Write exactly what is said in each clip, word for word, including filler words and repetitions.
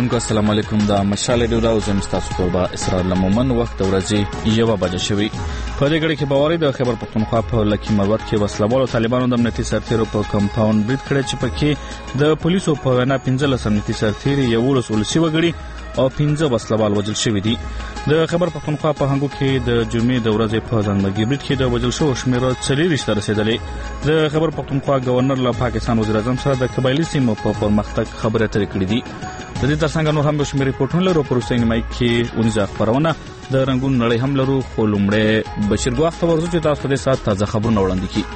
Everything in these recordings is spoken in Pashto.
اوریدونکو السلام علیکم. د مشال ریډیو دا زم تاسو ته اسرائیل مومن وخت ورځي یو بجې شوی. په دې غړي کې باوري د خبر پښتونخوا په لکی مروت کې وسلوالو طالبانو د امنیتي سرتیرو په کمپاوند برید کړی چې پکې د پولیسو په وینا پنځه امنیتي سرتیري یو ولس ولسی وګړي او پنځه وسلوال وژل شوی دي. د خبر پښتونخوا په هنګو کې د جمعې د ورځې په ځانمرګي برید کې د وژل شو شمېر څلور ته رسیدلی. د خبر پښتونخوا گورنر له پاکستان وزیر اعظم سره د قبایلی سیمو په پرمختګ خبرې اترې کړې دي. د دې ترڅنګ نور هم د شمېر ریپورتونه لرو. پروسې نیمای کې اونځه خبرونه د رنگون نړۍ هم لرو. خو لومړی بشیر ګواخ ته ورځو چې تاسو د سات تازه خبرونه وړاندې کړي.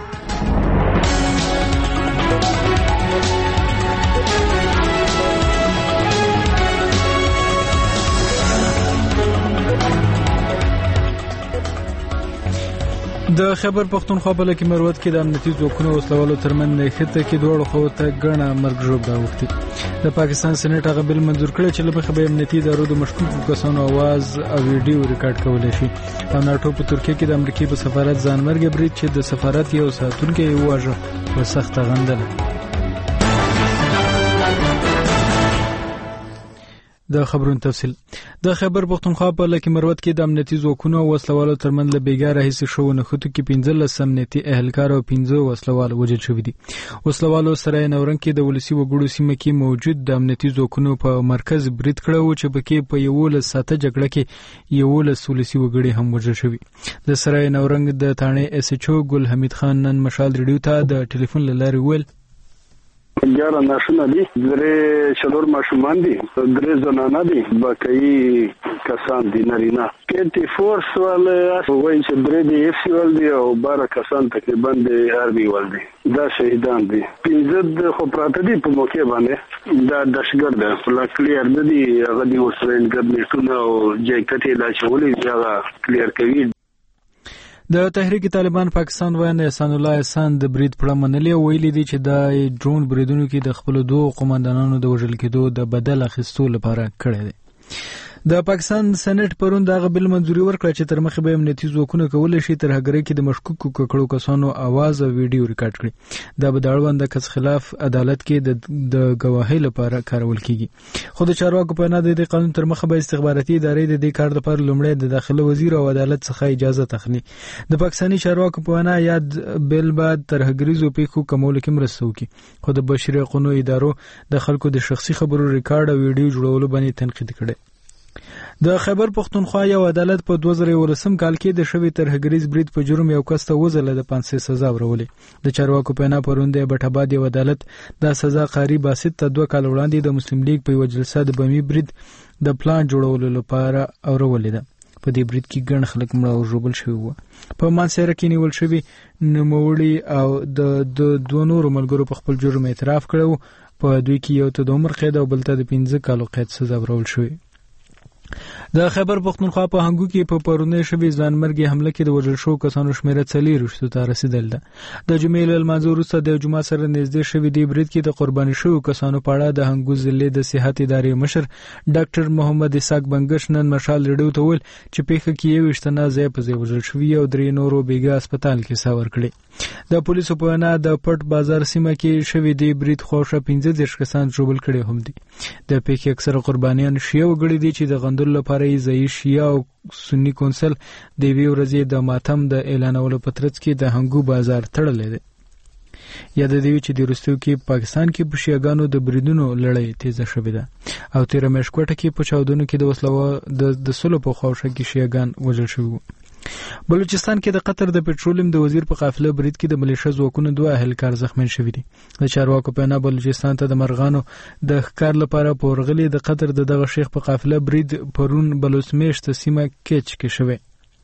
د خبر پښتونخوا په لکی مروت کې د امنیتي ځواکونو وسلوالو ترمن نه خته کې دوه خو ته ګڼه مرګ ژوبله وختي. د پاکستان سېنات هغه بل منظور کړی چې لبه خبر امنیتي ادارو د مشکوکو کسانو आवाज او ویډیو ریکارډ کولای شي. او ناتو په ترکیه کې د امریکای په سفارت ځانمرګ برید چې د سفارت یو ساتونکي واژه په سخت غندله. د خبرونو تفصیل. د خبر پښتونخوا په لکی مروت کې د امنیتي ځواکونو او وسلوالو ترمن له بیګاره هیڅ شو نه خطو کې پنځه امنیتي اهلکار او پنځه وسلوال وژل شوی دي. وسلوالو سره نورنګ کې د ولسی وګړو سیمه کې موجود د امنیتي ځواکونو په مرکز برید کړو چې پکې په یو له ساته جګړه کې یو له ولسی وګړي هم وژل شوی. د سره نورنګ د ثانې اس ایچ او ګل حمید خان نن مشال ریډیو ته د ټلیفون لاره ویل ګیاره ناشونه دي، درې چلور ماشومان دي، درې زنانه دي، باقي کسان دي نارینه. کېټي فورس ول وایي چې درې دي اف سی ول دي او بارہ کسان تقریبا د آرمي ول دي. دا شهیدان دي. پنځه خو پراته دي په موقع باندې. دا دشګر ده فلا کلیر نه دي، هغه دي وسرین ګرنیټونه او جاکټ لا چولې هغه کلیر کوي. د تحریک طالبان پاکستان وایي احسان الله احسان د برید پر منلي ویلي دي چې د ډرون بریدونو کې د خپل دوه قومندانانو د وژل کېدو د بدل اخیستو لپاره کړی دی. د پاکستان سېنات پرون دغه بل منځوري ورکړه چې تر مخه به امنیتي ځواکونه کولای شي تر هغه کې د مشکوکو ککړو کسانو आवाज او ویډیو ریکارډ کړي. دا به د اړوند کس خلاف عدالت کې د د گواهی لپاره کارول کیږي. خو د چارواکو په نه د قانون تر مخه به استخباراتي ادارې د دې کار لپاره لومړی د داخله وزیر او عدالت څخه اجازه تخلي. د پاکستاني چارواکو په نه یاد بل بعد تر هغریزو پیښو کومول کې مرسته وکړي. خو د بشري حقوقو ادارو د خلکو د شخصي خبرو ریکارډ او ویډیو جوړولو باندې تنقید کړي. د خبر پښتونخوا یو عدالت په دوه زره ولسم کال کې د شوی تر هغریز برید په جرم یو کس ته وزله د پنځه سزا ورولې. د چارواکو په نه پروند بټاباد یو عدالت د سزا قاری باسط ته دوه کال وړاندې د مسلم لیگ په یو جلسه د بمی برید د پلان جوړولو لپاره اورولې ده. په دې برید کې ګڼ خلک مړه او ژوبل شوي وو. په مانسهره کې نیول شوي نوموړي او د دوه نورو ملګرو په خپل جرم اعتراف کړو. په دوی کې یو ته د عمر قید او بل ته د پنځه کالو قید سزا ورول شوې. د خبر پښتونخوا په هنګو کې په پرونې شوی ځانمرګي حمله کې د وژل شو کسانو شمېر څلور ته رسیدل ده. د جمعې له لمانځه وروسته د جمعه سره نږدې شوی دی برید کې د قرباني شوو کسانو په اړه د هنګو ضلع د صحت ادارې مشر ډاکټر محمد اسحاق بنگش نن مشال ریډیو ته ویل چې پیښه کې یو وشتنه ځای په ځای وژل شوی او درې نورو بیګا هسپتال کې ساور کړي. د پولیسو په وینا د پټ بازار سیمه کې شوی دی برید خوښه پنځه دیرش کسان ژوبل کړي هم دي. د پیښې اکثره قربانیان شیعه وګړي دي چې د غندلو لپاره یې ځایي شیعه او سنی کونسل د یوې ورځې د ماتم د اعلانولو په ترڅ کې د هنګو بازار تړلی دی. یاد دی چې د وروستیو کې پاکستان کې په شیعهګانو د بریدونو لړۍ تیزه شوې ده او تیره میاشت کوټه کې په چاودنو کې د وسلو د سلو په خواوشا کې شیعهګان وژل شوي وو. بلوچستان کې د قطر د پټرولیم د وزیر په قافله برید کې د ملیشه ځواکونو دوه اهلکار زخمین شوي دي. د چارواکو په نه بلوچستان ته د مرغانو د ښکار لپاره پورغلي د قطر د دغه شیخ په قافله برید پرون بلوچ میشت سیمه کېچ کې شوی.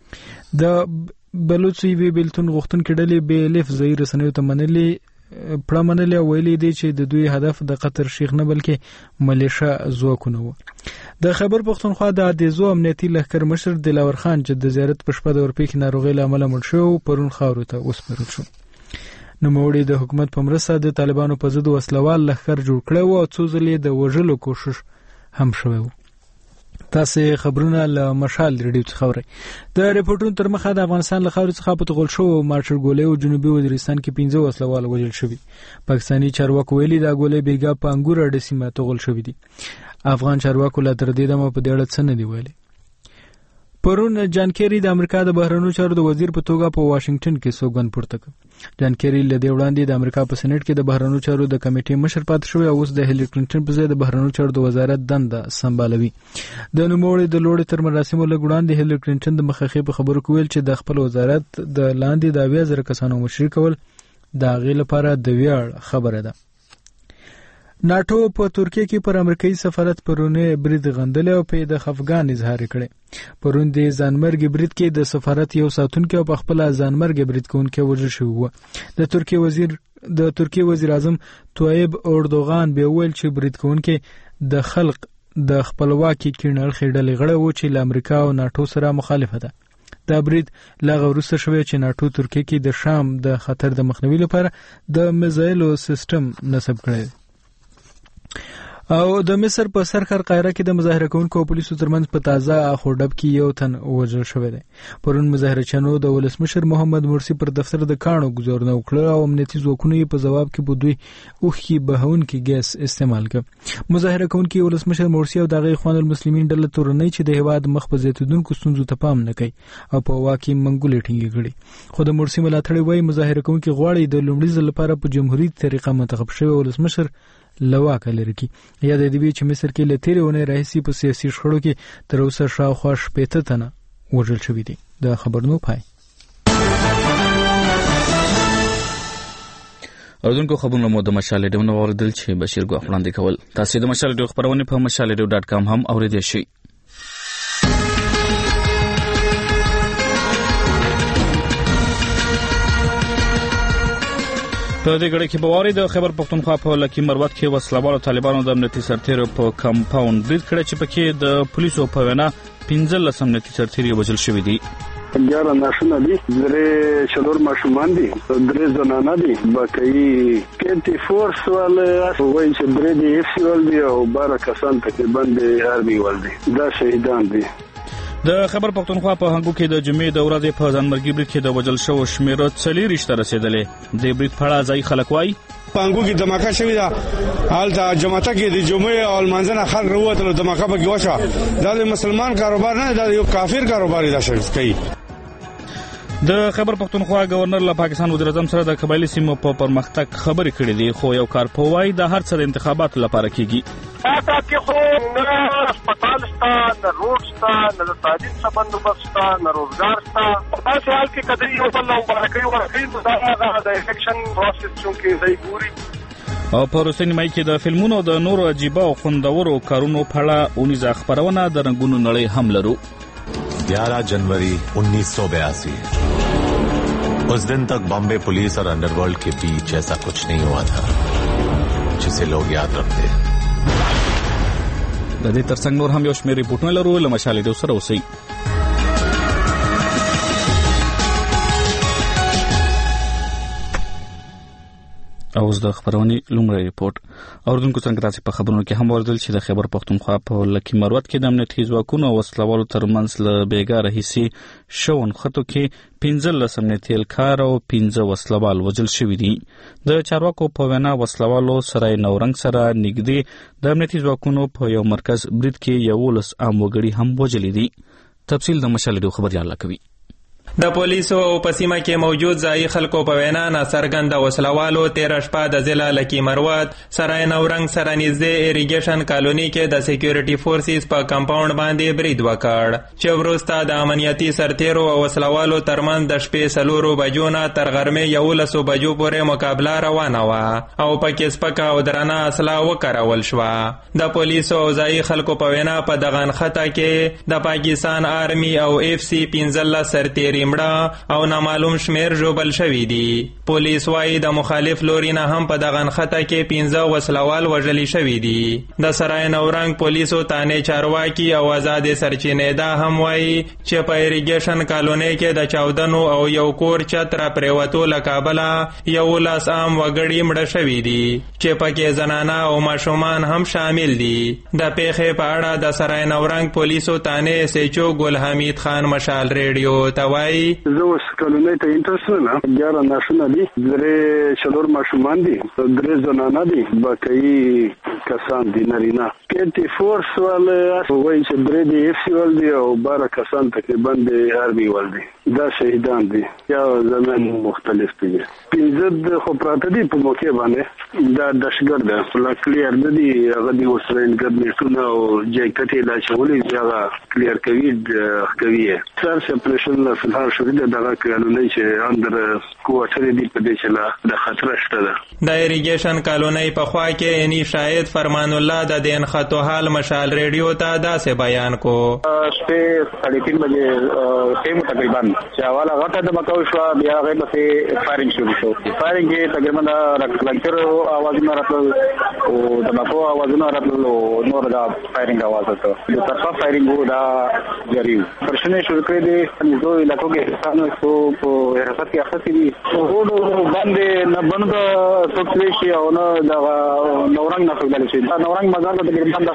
د بلوچ وی بیلتون غوښتونکي ډلې به لف ځای رسنیو ته منلي پړمنلي ویلي دي چې د دوی هدف د قطر شیخ نه بلکې ملیشه ځواکونه وو. د خبر پښتونخوا د عدیزو امنیتي لښکر مشر دلاور خان چې د زیارت په شپه د ورپېښې ناروغۍ له امله مړ شو پرون خاورو ته وسپارل شو. نوموړي د حکومت په مرسته د طالبانو په ضد وسلوال لښکر جوړ کړی و او څو ځلې د وژلو کوشش هم شوی و. تاسو خبرونه له مشال ریډیو څخه اورئ. د ریپورتونو تر مخه د افغانستان له خاورې څخه په تغول شو مارشل ګولې او جنوبي وزیرستان کې پنځه وسلوال وژل شوي. پاکستاني چارواکو ویلي دا ګولې بیګا په انګور اډه سیمه تغول شوي دي. افغان چارواکو لا تر دې دمه په دې اړه څه نه دی ویلي. پرون جان کیری د امریکا د بهرنیو چارو د وزیر په توګه په واشنگټن کې سوګند پورته کړ. جان کیری له دې وړاندې د امریکا په سېنات کې د بهرنیو چارو د کمیټې مشر پاتې شوی او اوس د هیلری کلینټن په ځای د بهرنیو چارو د وزارت دنده سمبالوي. د نوموړي د لوړې تر مراسمو له وړاندې هیلری کلینټن د مخخې په خبرو کې ویل چې د خپل وزارت د لاندې د اویا زره کسانو مشري کول د هغې لپاره د ویاړ خبره ده. ناتو په ترکیه کې پر امریکایي سفارت پرونه برید غندل او په د خفګان اظهار کړي. پرون د ځانمرګ برید کې د سفارت یو ساتونکو په خپل ځانمرګ برید کوونکی وژل شو و. د ترکیه وزیر د ترکیه وزیر اعظم طیب اردوغان به ویل چې برید کوونکی د خلق د خپلواکي کینړ خېډلې غړ و چې له امریکا او ناتو سره مخالفه ده. دا برید لا غوړسته شوی چې ناتو ترکیه کې د شام د خطر د مخنیوي لپاره د میزایلو سیستم نصب کړی. او د مصر په سرخر قاهره کې د مظاهره کوونکو او پولیسو ترمنځ په تازه اخوډب کې یو تن وژل شوی دی. پرون مظاهرچیانو د ولسمشر محمد مرسی پر دفتر د کاڼو ګزارونه وکړه او امنیتي ځواکونو یې په ځواب کې په دوی اوښکي بهونکي ګیس استعمال کړ. مظاهره کوونکي ولسمشر مرسی او دغه اخوان المسلمین ډله تورنۍ چې د هیواد مخ په زیاتیدونکو ستونزو ته پام نه کوي او په واک کې منګولې ټینګې کړي. خو د مرسی ملاتړي وایي مظاهره کوونکي غواړي د لومړي ځل لپاره په جمهوریت طریقه منتخب شوی ولسمشر لواک لري کی. یا د دې چې مصر کې لتیري ونه راهسي په سیاسي شخړو کې تر اوسه شاوخوا شپږ تنه وژل شوي دي. د خبرونو پای. اردوونکو خبرونه مو د مشال ډیو نو اوریدل چې بشیر ګو وړاندې کول. تاسو د مشال ډیو خبرونه په مشال ډیو ډاټ کام هم اوریدئ شئ. په دې غړي کې بواري د خبر پښتونخوا په لکی مروت کې وسلوالو طالبانو د امنیتي سرتیرو په کمپاوند برید کړی چې پکې د پولیسو په وینا پنځه لس امنیتي سرتیري وژل شوي دي. ګیاره ناشونه دي، درې څلور ماشومان دي، درې زنانه دي، باقي کېټي فورس ول وایي چې درې دي اف سی ول دي او بارا کسان تقریبا د آرمي ول دي. دا شهیدان دي. د خبر پښتونخوا په هنګو کې د جمعې د ورځې په ځانمرګي برید کې د وژل شوو شمېر څلوېښت ته رسېدلې. د برید په اړه ځایي خلک وایي په هنګو کې دماکه شوې ده. هلته جمعته کې د جمعې او لمانځنه خلک راووتل، دماکه پکې وشوه. دا د مسلمان کاروبار نه، دا یو کافر کاروبار دی. دا شخص کوي. د خبر پښتونخوا گورنر له پاکستان وزیر اعظم سره د قبایلی سیمو په پرمختګ خبرې کړې دي، خو یو کار په وای د هر څه د انتخاباتو لپاره کیږي. تاسو کې خو نه هسپتال شته، نه روډ شته، نه تعلیم څه بندوبست شته، نه روزګار شته. په داسې حال کې کدی یو بل مبارکي ورکړي دا هغه د الیکشن پروسس چې ځای ګوري. او په روسي نیمای کې د فلمونو د نورو عجیبه او خوندورو کارونو په اړه اونیزه خبرونه د رنگونو نړۍ هم لرو. ग्यारह जनवरी उन्नीस सौ बयासी उस दिन तक बॉम्बे पुलिस और अंडरवर्ल्ड के बीच ऐसा कुछ नहीं हुआ था जिसे लोग याद रखते. د دې ترڅنګ نور هم یو شمېر ریپورټونه لرو. له مشال ډیو سره اوسئ. او اوس د خبرونې لومړی ریپورت. اردوونکو څنګه تاسو په خبرونو کې هم اوریدل چې د خبر پښتونخوا په لکی مروت کې د امنیتي ځواکونو او وسلوالو ترمنځ له بیګا راهیسي شون خطو کې پنځه لس امنیتي الکار او پنځه وسلوال وژل شوي دي. د چارواکو په وینا وسلوالو سرای نورنګ سره نږدې د امنیتي ځواکونو په یو مرکز برید کې یولس عام وګړي هم وژلي دي. تفصیل د مشال ډیو خبريال کوي. د پولیسو او پسیمه کې موجود ځای خلکو په وینا ناڅرګند وسلوالو تیر شپه د ضلع لکی مروت سرای نورنګ سره نږدې اریګیشن کالونی کې د سکیورټي فورسز په کمپاوند باندې برید وکړ چې وروسته د امنیتي سرتیرو او وسلوالو ترمنځ د شپې څلورو بجو نه تر غرمې یولسو بجو پورې مقابله روانه وه او پکې سپکه او درنه اسلحه وکارول شوه. د پولیسو او ځای خلکو په وینا په دغه نښته کې د پاکستان آرمي او اف سی پنځلس سرتیري وګړي مړه او نامعلوم شمیر ژوبل شوي دي. پولیس وایي د مخالف لوري نه هم په دغه نښته کې پنځه وسلوال وژلي شوي دي. د سرای نورنګ پولیسو تانې چارواکي او آزاد سرچینې دا هم وایي چې په اریګیشن کالونۍ کې د چاودنو او یو کور چت را پریوتو له کابله یولس عام وګړي مړه شوي دي چې پکې زنانه او ماشومان هم شامل دي. د پیښې په اړه د سرای نورنګ پولیسو تانې اس ایچ او ګل حمید خان مشال ریډیو ته وایي زه اوس کالونۍ ته انټرسټ نه ګیاره ناشونه دي، درې څلور ماشومان دي، درې زنانه دي، باقي کسان دي نارینه. کېټي فورس والے وایي چې درې دي اف سی ول دي او باره کسان تقریبا د آرمي ول دي. دا شهیدان دي یا زمان مختلف دي. پنځه خو پراته دي په موقع باندې دا دشګر ده لا کلیر نه دي، هغه دي وسرین ګرنیټونه او جاکټې لا چولې هغه کلیر کوي کوي سر سپریشن لا فلحال شوې ده دغه کالونۍ چې اندر کوټرې دي په دې چې لا د خطر شته ده. د اریګیشن کالونۍ په خوا کې اني شاهد فرمان الله د دین خطو حال مشال ریډیو ته داسې بیان کو. شپې ساڑھے تین بجې ټیم تقریبا چې حواله غټه د مکو شو، بیا غیر پسې فایرینګ شروع شو. فایرینګ کې تقریبا د لنګر आवाजونه راتل او د مکو आवाजونه راتل او نور دا فایرینګ आवाज وته. د طرفه فایرینګ دا جاری پرشنه شروع کړې دي. نو علاقو کې ستانو سو په حرکت کې اخته دي. ورو باندې نه بند څه شي او نه دا نورنګ نه څنګه شي. دا نورنګ مزار د تقریبا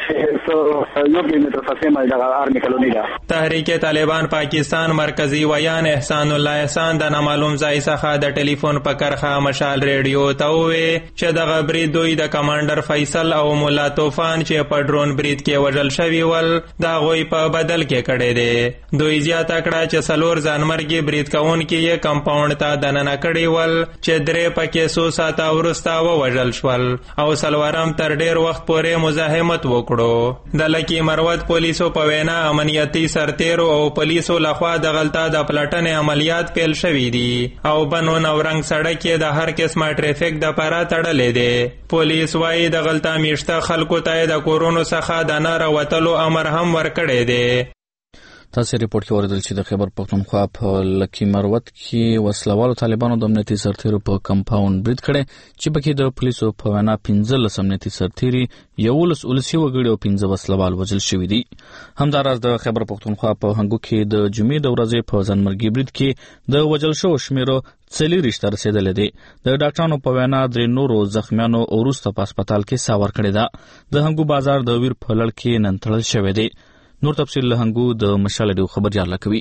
د یو کیلومتر فاصله د آرمي کالونی ده. تحریک طالبان پاکستان مرکزی ویان احسان الله احسان د نامعلوم ځای څخه د ټلیفون په کرخه مشال ریډیو ته وویل چې دغه برید دوی د کمانډر فیصل او مولا طوفان چې په ډرون برید کې وژل شوي ول د هغوی په بدل کې کړی دی. دوی زیاته کړه چې څلور ځانمرګي برید کوونکي یې کمپاونډ ته دننه کړي ول چې درې پکې څو ساعته وروسته ووژل شول او څلورم تر ډیر وخت پورې مزاحمت وکړو. د لکی مروت پولیسو په وینا امنیتي سرتیرو او پولیسو لخوا د غلطه د پلټنې عملیات پیل شوي دي او بنو نورنګ سړک کې د هر قسمه ټریفیک د پاره تړلې دی. پولیس وایي د غلطه میشته خلکو ته د کورونو څخه د نه راوتلو امر هم ورکړی دی. تاسو ریپورت کې اوریدل چې د خیبر پختونخوا په لکی مروت کې وسلوالو طالبانو د امنیتي سرتیرو په کمپاوند برید کړی چې پکې د پولیسو په وینا پنځلس امنیتي سرتیري، یولس ولسي وګړي او پنځه وسلوال وژل شوي دي. همداراز د خیبر پختونخوا په هنګو کې د جمعې د ورځې په ځانمرګي برید کې د وژل شوو شمیرو څلوېښت ته رسېدلی دی. د ډاکټرانو په وینا درې نورو زخمیانو وروسته په هسپتال کې ساه ورکړې ده. د هنګو بازار د ویر په لړ کې نن تړل شوی دی. نور تفصیل له هنګو د مشال ډیو خبريال لکوي.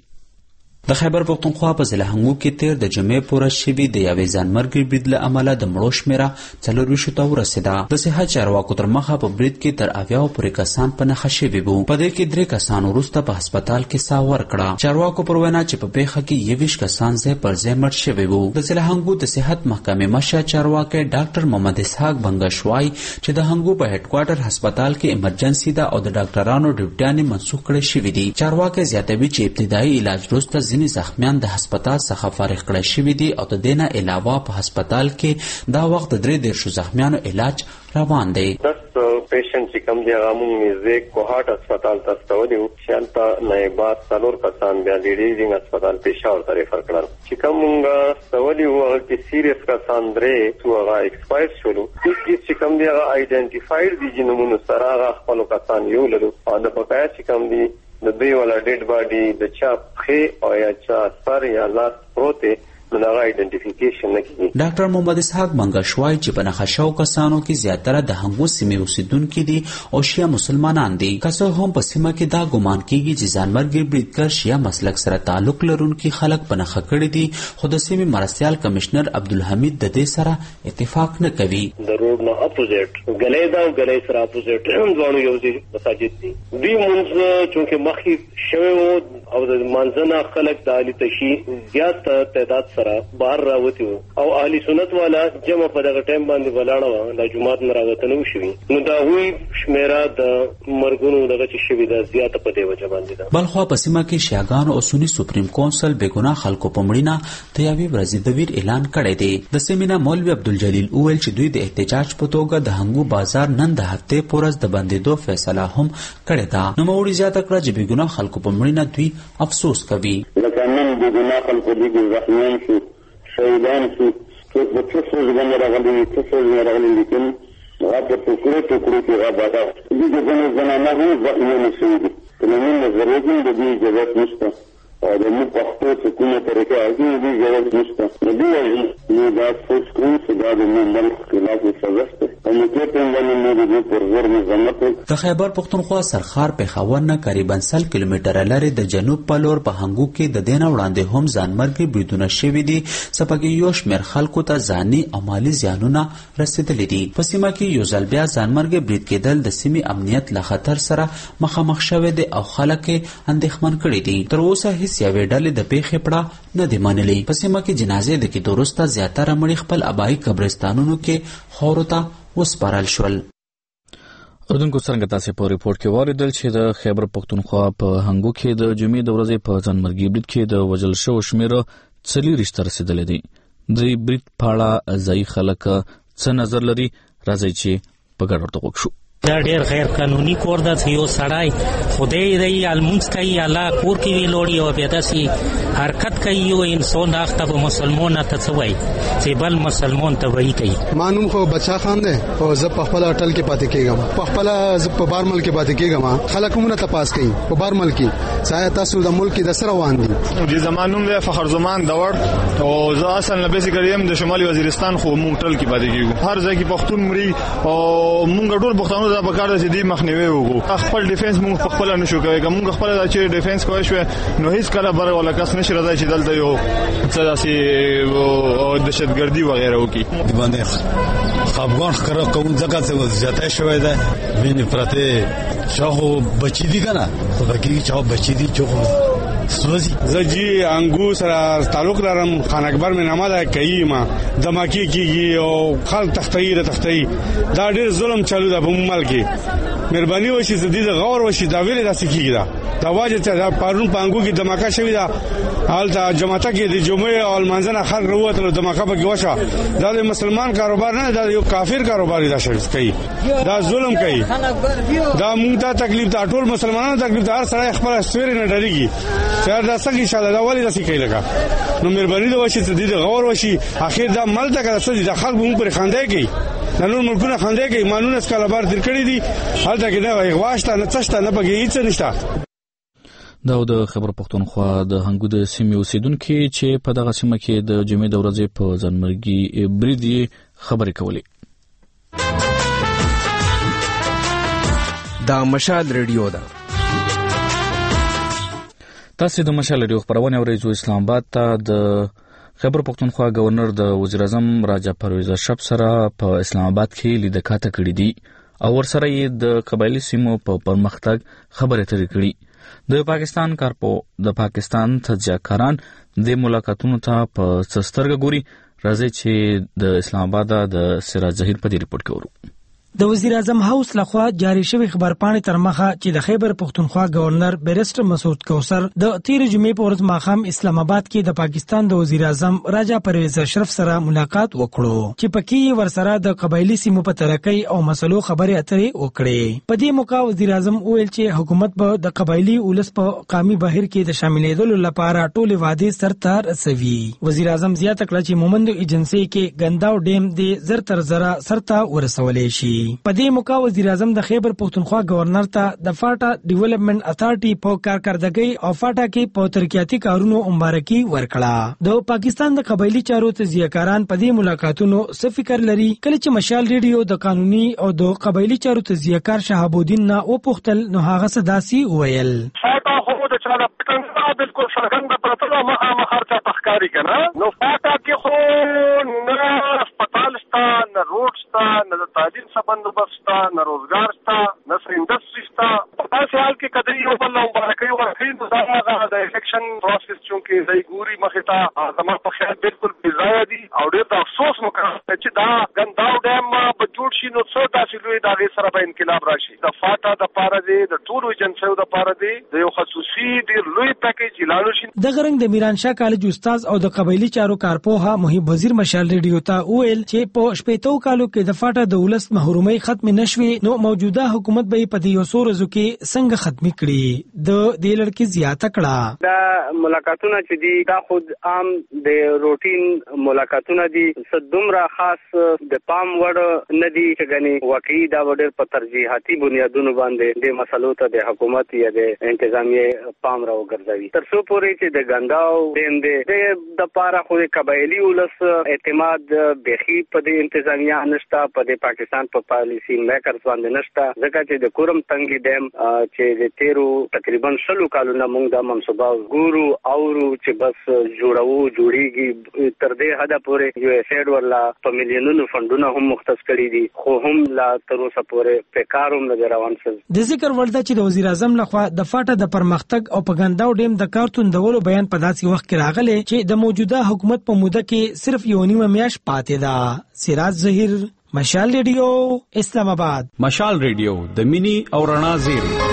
د خیبر پختونخوا په ضلع هنګو کې تیر د جمعې پوره شوي د یوې ځانمرګي برید له امله د مړو شمیره څلورویشتو ته ورسېده. د صحت چارواکو تر مخه په برید کې تر اویاوو پورې کسان په نښه شوي وو. په دې کې درې کسان وروسته په هسپتال کې ساه ورکړه. چارواکو پر وینا چې په پیښه کې یوویشت کسان ځای پر ځای مړ شوي وو. د ضلع هنګو د صحت محکمې مشر چارواکی ډاکټر محمد اسحاق بنګش وایي چې د هنګو په هډ کوارټر هسپتال کې ایمرجنسي ده او د ډاکټرانو ډیوټیانې منسوخ کړې شوي دي. چارواکی زیاتوي چې ابتدایي علاج وروسته ځینې زخمیان د هسپتال څخه فارغ کړای شوي دي او د دې نه علاوه په هسپتال کې دا وخت د درې دېرشو زخمیانو علاج روان دی. پیشنټ چې کوم دی هغه موږ میزیک کوهاټ هسپتال ته استولی وو چې هلته نایبات څلور کسان بیا د ریډینګ هسپتال پېښور ته ریفر کړل. چې کوم موږ استولی وو هغه کې سیریس کسان درې څو هغه ایکسپایر شولو. چې کوم دی هغه آیډنټیفاید دي چې نومونو سره هغه خپلو کسان یوللو او د بقایا چې کوم دی د دوی والا ډیډ باډي د چا پښې او یا چا سر یا لاس پروت دی نو هغه آیډنټیفیکیشن نه کیږي. ډاکټر محمد اسحاق منګش وایي چې په نښه شوو کسانو کې زیاتره د هنګو سیمې اوسیدونکي دي او شیعه مسلمانان دي. که څه هم په سیمه کې دا ګمان کیږي چې ځانمرګي بریدګر شیعه مسلک سره تعلق لرونکي خلک په نښه کړي دي، خو د سیمې مرستیال کمشنر عبدالحمید د دې سره اتفاق نه کوي. د روډ نه اپوزیټ ګلې دا او گلې سره اپوزیټ دوانو یو ځای مساجد دي. دوی مونږ چونکه مخې شوی او د منځنه خلک د علي تشي زیات تعداد سره بهر راوتی وو او اهلی سنت والا جمع په دغه ټایم باندې ولاړه وه د جمعات نه راوتنه وشوي نو د هغوی شمیره د مرګونو دغه چې شوي ده زیاته په دې وجه باندې ده. بلخوا په سیمه کې شیعاګانو او سني سپریم کونسل بېګناه خلکو په مړینه د یوې ورځې د ویر اعلان کړی دی. د سیمې نه مولوي عبدالجلیل وویل چې دوی د احتجاج په توګه د هنګو بازار نن د هفتې په ورځ د بندېدو فیصله هم کړې ده. نوموړي زیاته کړه چې بېګناه خلکو په مړینه دوی افسوس کوي. لکه نن د ګناه خلکو دي کې زخمیان شو شهیدان شو څوک به څه سوچ باندې راغلي څه سوچ باندې راغلي لیکن هغه په ټوکرو ټوکرو کې هغه بادا دي چې ځنې زنانه هم زخمیان شوي دي نن نظریه کې د دې اجازه نشته او د موږ پښتو چې کومه طریقه هغه دې اجازه نشته نو دوی نو دا سوچ کوم چې دا د موږ خلاف سزا ده او موږ ته باندې موږ د پرزور نظامت د خیبر پختونخوا سرخار پیښور نه قریبا سل کیلومتره لرې د جنوب په لور په هنګو کې د دینه وړاندې هم ځانمرګي بریدونه شوي دي سپږی یو شمېر خلکو ته ځاني او مالي زیانونه رسېدلي دي په سیمه کې یو ځل بیا ځانمرګي برید کېدل د سیمې امنیت له خطر سره مخامخ شوی دی او خلک یې اندېښمن کړي دي تر اوسه هیڅ یوې ډلې د پیښې پړه نه دی منلې په سیمه کې جنازې د کېدو وروسته زیاتره مړي خپل ابایي قبرستانونو کې خاورو ته وسپارل شول. اردوونکو څنګه تاسو په ریپورت کې واردل چې د خیبر پختونخوا په هنګو کې د جمعې د ورځې په ځانمرګي برید کې د وژل شوو شمېر څلوېښت ته رسیدلی دی. د برید په اړه ځایي خلک څه نظر لري راځي چې په ګډه ورته غوږ شو. دا ډېر غیر قانوني کور ده چې یو سړی خدای دی المونځ کوي الله کور کې وی لوړي او بیا داسې حرکت کوي یو انسان اخته به مسلمان ته څه وایي چې بل مسلمان ته وایي کوي. ما نوم خو بچا خان دی او زه په خپل هوټل کې پاتې کېږم په خپل زه په بارمل کې پاتې کېږم خلک مونږ ته تپاس کوي په بارمل کې ځای تاسو د ملک د سره روان دي. د زمانوم دی فخر زمان داور او زه اصل نه بیسیکلی هم د شمالي وزیرستان خو مونږ ټل کې پاتې کېږو هر ځای کې پښتون مري او مونږ ټول پښتون دا په کار چې دی مخنیوي وکړو خپل ډیفنس موږ په خپل نشو کوي کوم خپل چې ډیفنس کوی شو نو هیڅ کله بر ولا کس نشي راځي چې دلته یو څه داسې دهشتګردي وغیرہ وکړي دی باندې خپګان خره کوم ځکه چې زیاته شوې ده ویني پرته شاو بچی دي کنه خدای چې بچی دي چې سوزي زجی انګو سره تعلق لرم خان اکبر مې نامه ده کوي ما دماکی کیږي او خلک تختې را تختې دا ډېر ظلم چالو ده په ممل کې مهرباني وشي زديد غور وشي دا ویل داسې کیږي دا دا واجب ته دا پارون پانګو کې دماکا شوی دا حالت جماعته کې د جمعې او منځنه خلک وروته دماکا په کې وشو دا د مسلمان کاروبار نه دا یو کافر کاروبار دی شخص کوي دا ظلم کوي دا موږ ته تکلیف ته ټول مسلمانانو تکلیف ته هر سړی خپل سوري نه ډریږي چې دا څنګه ان شاء الله دا ولې داسې کوي لکه نو مهرباني دا وشي زديد غور وشي اخر دا مل تک راځي دا خلک موږ پر خاندای کوي د نور ملکونو خاندای کوي مانونه سکاله بار تر کړی دي حالته کې نه غواړشته نه څشته نه بګی هیڅ نشته. دا د خبر پختونخوا د هنګو د سیمې اوسیدونکو چې په دغه سیمه کې د جمعې د ورځې په ځانمرګي برید خبرې کولې. دا مشال ریډیو ده تاسو د مشال ریډیو خبرونه اورئ جو اسلام آباد ته د خیبر پختونخوا گورنر د وزیر اعظم راجا پرویز اشرف سره په اسلام آباد کې لیدکاته کړې دي او ورسره یې د قبایلی سیمو په پرمختګ خبرې اترې کړې. د پاکستان کارپو د پاکستان تجزیه‌کاران د ملاقاتونو ته په سترګه ګوري راځي چې د اسلام آباد د سراج ظهیر په دې ریپورت کې ورو. د وزیر اعظم هاوس لخوا جاری شوی خبرپاڼې تر مخه چې د خیبر پختونخوا گورنر بیرسټر مسعود کوثر د تیر جمعې په ورځ ماښام اسلام آباد کې د پاکستان د وزیر اعظم راجا پرویز اشرف سره ملاقات وکړو چې پکې ورسره د قبایلی سیمو په ترقۍ او مسلو خبرې اترې وکړې. په دې موقع وزیر اعظم وویل چې حکومت به د قبایلی ولس په قومي بهیر کې د شاملېدلو لپاره ټولې وعدې سرته رسوي. وزیر اعظم زیاته کړه چې مومندو ایجنسی کې ګنداو ډیم د زر تر زره سرته ورسولې شي. په دې موقع وزیر اعظم د خیبر پختونخوا گورنر ته د فاټا ډیولپمنٹ اتھارټي په کارکردګۍ او فاټا کې په ترقیاتي کارونو مبارکي ورکړه. د پاکستان د قبایلی چارو تجزیه‌کاران په دې ملاقاتونو څه فکر لري کله چې مشال ریډیو د قانوني او د قبایلی چارو تجزیه‌کار شهاب الدین نه وپوښتل نو هغه صداسي وویل فاټا خو د چا د پټنګا بالکل څرګند پرته مخه مخه ته تخکاری کنه نو فاټا کې خو نه هسپتال شته نه روډ شته نه تعلیم بندوبست شته نه روزګار شته نه انډسټری شته. په داسې حال کې کدی یو بل مبارکي ورکړي نو دا هغه د الیکشن پروسس چې د ګوري مخې ته زما په خیال بالکل بې ځایه دي او ډېر د افسوس وکړه چې دا ګنداو ډیم به جوړ شي نو څو داسې لوی د هغې سره به انقلاب راشي. د فاټا دپاره دی د ټولو ایجنسیو دپاره دی د یو خصوصي ډېر لوی پیکیج اعلان شي. دغه رنګ د میرانشاه کالج استاد او د قبایلی چارو کارپوها محب وزیر مشال ریډیو ته وویل چې په شپېتو کالو کې د فاټا د ولس محرومۍ ختم نشوي نو موجوده حکومت به په دې یو څو ورځو کې څنګه ختمي کړي. د دې لړکې زیاته کړه دا ملاقاتونه چې دي دا خود عام د روټین ملاقاتونه دي، دومره خاص د پام وړ نه دي چې غني واقعي دا وړ په ترجیحاتي بنیادونو باندې د مسلو ته د حکومت یا د انتظامیه پام راو ګرځوي. تر څو پورې چې د ګنداو د د پاره خو قبایلی ولس اعتماد بخي په د انتظامیه نشته، په د پاکستان په پالیسی میکرز باندې نشته، ځکه چې د کورم تنګي ډیم چې د تیرو تقریبا شلو کالونو موږ د منصوبه ګورو اورو چې بس جوړو جوړیږي تر دې حد پورې یو سیډ ورلا په میلیونونو فندونه هم مختص کړي دي، خو هم لا تر اوسه پورې په کاروم نه روان شول. د ذکر ولدا چې د وزیر اعظم لخوا د فاټا د پرمختګ او په ګنداو ډیم د کارتون دولو بیان په داسې وخت کې راغلی چې د موجوده حکومت په موده کې صرف یو نیمه میاشت پاتې ده. سراج ظهیر، مشال ریډیو، اسلام آباد. مشال ریډیو د مینی او رڼا زیری.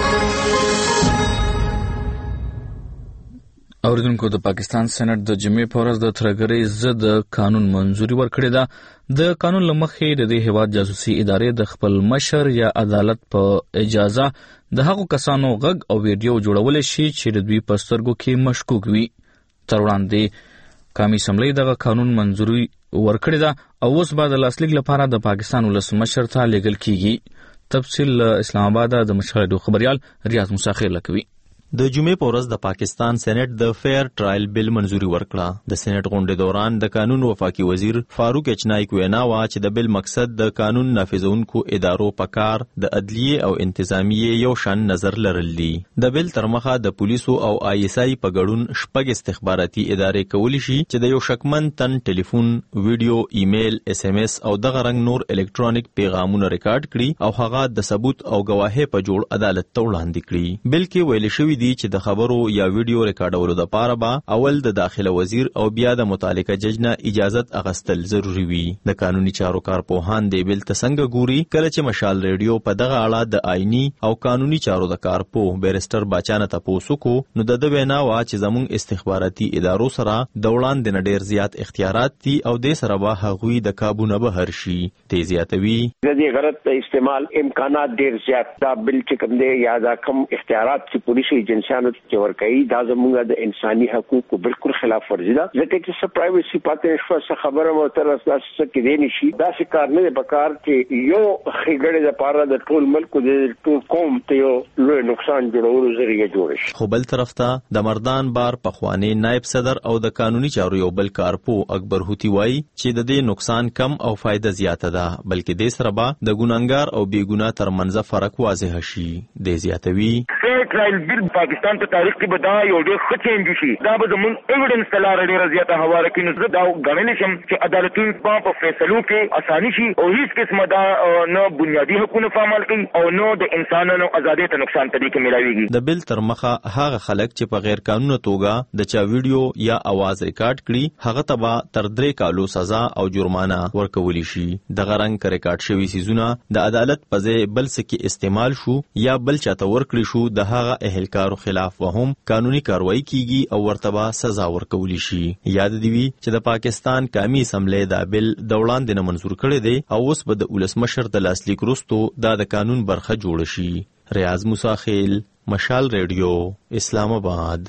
اوریدونکو، د پاکستان سېنات د جمعې په ورځ د ترهګرۍ ضد قانون منځوري ورکړې ده. د قانون له مخې د دې هیواد جاسوسي ادارې د خپل مشر یا عدالت په اجازه د هغو کسانو غږ او ویډیو جوړولی شي چې د دوی په سترګو کې مشکوک وي. تر وړاندې قومي اسمبلۍ دغه قانون منځوري ورکړې ده او اوس به د لاسلیک لپاره د پاکستان ولسمشر ته لیږل کیږي. تفصیل اسلام آباد د مشال ریډیو خبريال ریاض موسی خیر لکوي. د جمعې په ورځ د پاکستان سېنات د فیر ټرایل بل منځوري ورکړه. د سېنات غونډې دوران د قانون وفاقي وزیر فاروق اچنایک وینا وا چې د بل مقصد د قانون نافذونکو ادارو په کار د عدلیه او انتظامیه یو شان نظر لرل دي. د بل تر مخه د پولیسو او آی ایس آی په ګډون شپږ استخباراتي ادارې کولی شي چې د یو شکمن تن ټلیفون، ویډیو، ایمیل، اس ام اس او دغه رنګ نور الکترونیک پیغامونه ریکارډ کړي او هغه د ثبوت او گواهی په جوړ عدالت ته وړاندې کړي. بلکې ویل شوی چې د خبرو یا ویډیو ریکارډولو لپاره به اول د داخله وزیر او بیا د متعلقه جج نه اجازت اخیستل ضروری وي. د قانوني چارو کارپوهان دی بل څنګه ګوري کله چې مشال ریډیو په دغه اړه د آئینی او قانوني چارو د کارپوه بیرستر باچانه تاسو کو نو د وینا وا چې زموږ استخباراتي ادارو سره د وړاندې نه ډیر زیات اختیارات دي او د سره به هغوی د کابو نه بهر شي. تیزیاتوي د دې غلط استعمال امکانات ډیر زیات دا بل چې کوم دی یا دا کم اختیارات چې پولیس ایجنسیانو چې ورکوي دا زموږ د انساني حقوقو بالکل خلاف ورزي ده، ځکه چې څه پرایویسي پاتې نشوه، څه خبره مو تر اوسه څه کېدی نه شي. داسې کار نه دی پکار چې یو ښېګړې دپاره د ټول ملک د ټول قوم ته یو لوی نقصان جوړولو ذریعه جوړ شي. خو بل طرف ته د مردان بار پخوانی نائب صدر او د قانوني چارو یو بل کارپو اکبر هوتی وایي چې د دې نقصان کم او فائدہ زیاته ده، بلکې دې سره به د ګناهګار او بې ګناه ترمنځ فرق واضح شي. دې زیاتوي ټرایل بل پاکستان په تاریخ کې به دا یو ډېر ښه چینج شي، دا به زموږ ایویډنس ته لاره ډېره زیاته هواره کړي. نو زه دا ګڼلی شم چې عدالتونو په فیصلو کې اساني شي او هیڅ قسمه دا نه بنیادي حقونه پامال کوي او نه د انسانانو ازادۍ ته نقصان په دې کې ملاویږي. د بل تر مخه هغه خلک چې په غیر قانوني توګه د چا ویډیو یا आवाज ریکارډ کړي هغه ته به تر درې کالو سزا او جرمانه ورکولی شي. دغه رنګ ریکارډ شوی سیزونه د عدالت په ځای بل څه کې استعمال شو یا بل چاته ورکړي شو د هغه اهلکارو خلاف وهم قانوني کاروایی کیږي او ورته سزا ورکولی شي. یاد دی وی چې د پاکستان قومي اسمبلی دا بل د وړاندې نه منظور کړی دی او اوس به د ولسمشر د لاسلیک وروسته دا د قانون برخه جوړ شي. ریاض موسی خیل، مشال ریډیو، اسلام آباد.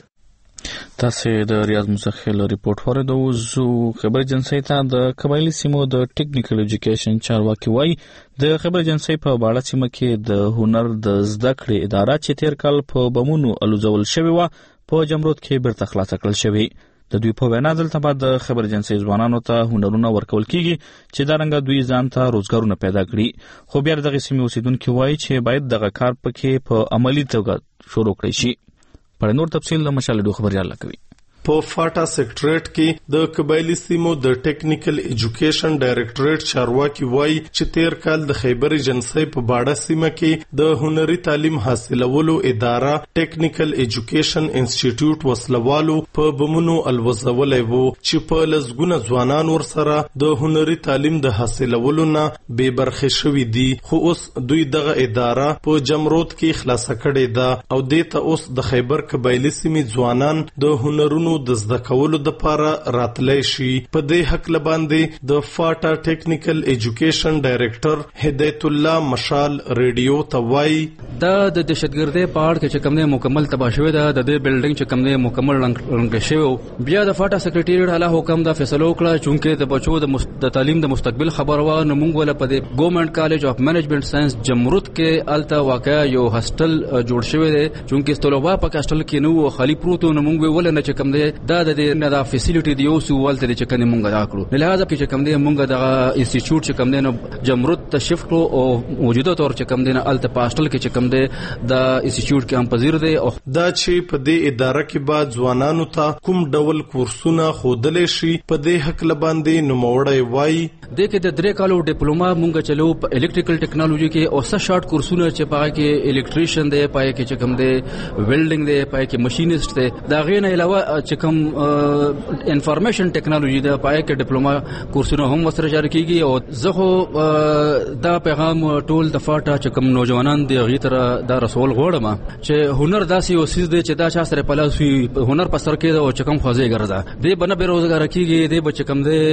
تاسو د ریاض موسی خیل ریپورت ورته وزو خبر جنسي ته د قبایلی سیمو د ټیکنیکل ایجوکیشن چارواکي وای د خبر جنسي په باړه سیمه کې د هنر د زده کړې اداره چې تیر کال په بمونو الوزول شوی و په جمرود کې برته خلاص کړل شوی. د دوی په وینا دلته بعد د خبر جنسي ځوانانو ته هنرونه ورکول کیږي چې دا رنګ دوی ځان ته روزګارونه پیدا کړي. خو بیا دغه سیمه اوسیدونکو وای چې باید دغه کار پکې په عملی توګه شروع کړي شي. پر نور تفصیل د مشال ډو خبريال لکوي. په فاټا سیکریټریټ کې د قبایلی سیمو د ټیکنیکل ایجوکیشن ډایریکټریټ چارواکي وایي چې تیر کال د خیبر جنسي په باړه سیمه کې د هنري تعلیم حاصلولو اداره ټیکنیکل ایجوکیشن انسټیټیوټ وسلوالو په بمونو الوزولای وو چې په لزګونه ځوانان ورسره د هنري تعلیم د حاصلولو نه بې برخې شوي دي. خو اوس دوی دغه اداره په جمرود کې خلاصه کړې ده او دې ته اوس د خیبر قبایلی سیمې ځوانان د هنرونو کورسونو د زده کولو لپاره راتلی شي. په دې حق لباندې د فاټا ټیکنیکل ایجوکیشن ډایریکټر هدایت الله مشال ریډیو ته وایي دا د دهشتګردۍ په اړه چې کوم نه مکمل تباہ شوی دا د دې بلډینګ چې کوم نه مکمل رنګ شوی بیا د فاټا سیکریټریټ اعلی حکم دا فیصله وکړه چې د بچو د مست... تعلیم د مستقبل خبر و نو موږ ول په د ګورنمنت کالج اف منیجمنت ساينس جمرود کې الته واقع یو هاستل جوړ شوی دی چې طلبه په هاستل کې نو خالی پروت نو موږ ول نه چې کوم دی دا د نه دا فیسیلیټي دی او سو ولته چې کوم موږ دا کړو لہذا چې کوم دی موږ د انسټیټیوټ چې کوم دی نو جمرود ته شفت او موجوده تور چې کوم دی الته په هاستل کې چې کوم دی د انسټیټیوټ کې هم پذیر دی او دا چې په دې اداره کې بعد ځوانانو ته کوم ډول کورسونه خودلې شي په دې حق لباندې نوموړی وایي د کې د درې کالو ډیپلوما مونږ چلو په الکتریکل ټیکنالوژي کې او څه شارټ کورسونه چې پای کې الکتریشن دی پای کې چې کوم دی ویلډینګ دی پای کې ماشینیست دی دا غینه علاوه چې کوم انفارمیشن ټیکنالوژي دی پای کې ډیپلوما کورسونه هم وسره جاری کیږي او زه خو دا پیغام ټول د فاټا چې کوم نوجوانان دی غی تر دا رسول غوړم چې هنر داسې یو سیس دی چې دا چا سره پلاسوي هنر په سر کې او چې کوم خوځي ګرځا دی بنه بیروزګار کیږي دی بچ کم دی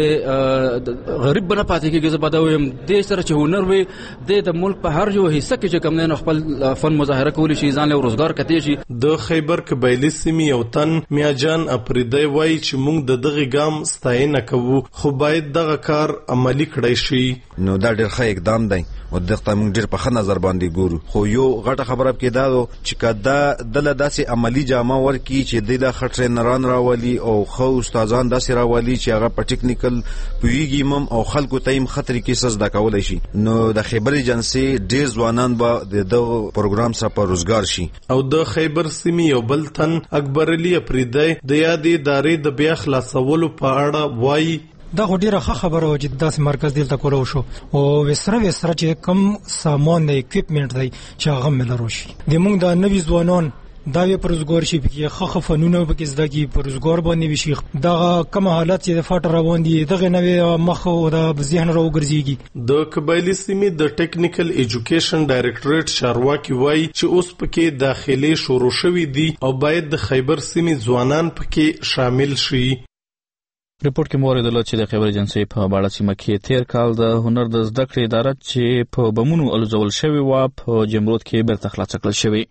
غریب بنه پاتې کیږي زه بدویم د سره چې هنر وي د ملک په هر یو حصہ کې چې کم نه خپل فن مظاهره کولی شي ځان له روزګار کته شي. د خیبر قبایلی سیمې یو تن میاجان اپریدی وای چې موږ د دغه ګام ستاینه کوو خو باید دغه کار عملی کړی شي. نو دا ډېر ښه اقدام دی او دغه موږ ډېر په ښه نظر باندې ګورو خو یو غټه خبره کې دا چې کدا دله داسې عملی جامه ورکی چې د له خټرنران راولي او خو استادان داسې راولي چې هغه په ټیکنیکل پویږي مم او خلکو تایم خطر کې سز د کولای شي نو د خیبر ایجنسی ډېر ځوانان به د دغه پروګرام سره په روزګار شي. او د خیبر سیمې یو بل تن اکبر علي اپریدی د یادې ادارې د بیا خلاصولو په اړه وایي دا ډیره ښه خبره و چې داسې مرکز دلته کولو شو او وسره وسره چې کم سامان دی اکوپمنټ دی چې هغه ملرو شي د موږ د نوي ځوانان دا وی پرزګور شي چې خخ فنونه به کې زده کی پرزګور باندې وشي دا کوم حالت چې د فاټ روان دي دغه نوې مخ او د ذهن راو ګرځيږي. د قبایلی سیمې د ټیکنیکل ایجوکیشن ډایریکټریټ چارواکي وایي چې اوس پکې داخلي شروع شوې دي او باید د خیبر سیمې ځوانان پکې شامل شي. ریپورت کې مورید له چې د خیبر ایجنسی په باړه سیمه کې تیر کال د هنر د زده کړې اداره چې په بمونو الوزول شوی و په جمرود کې بیرته خلاص کړل شوی.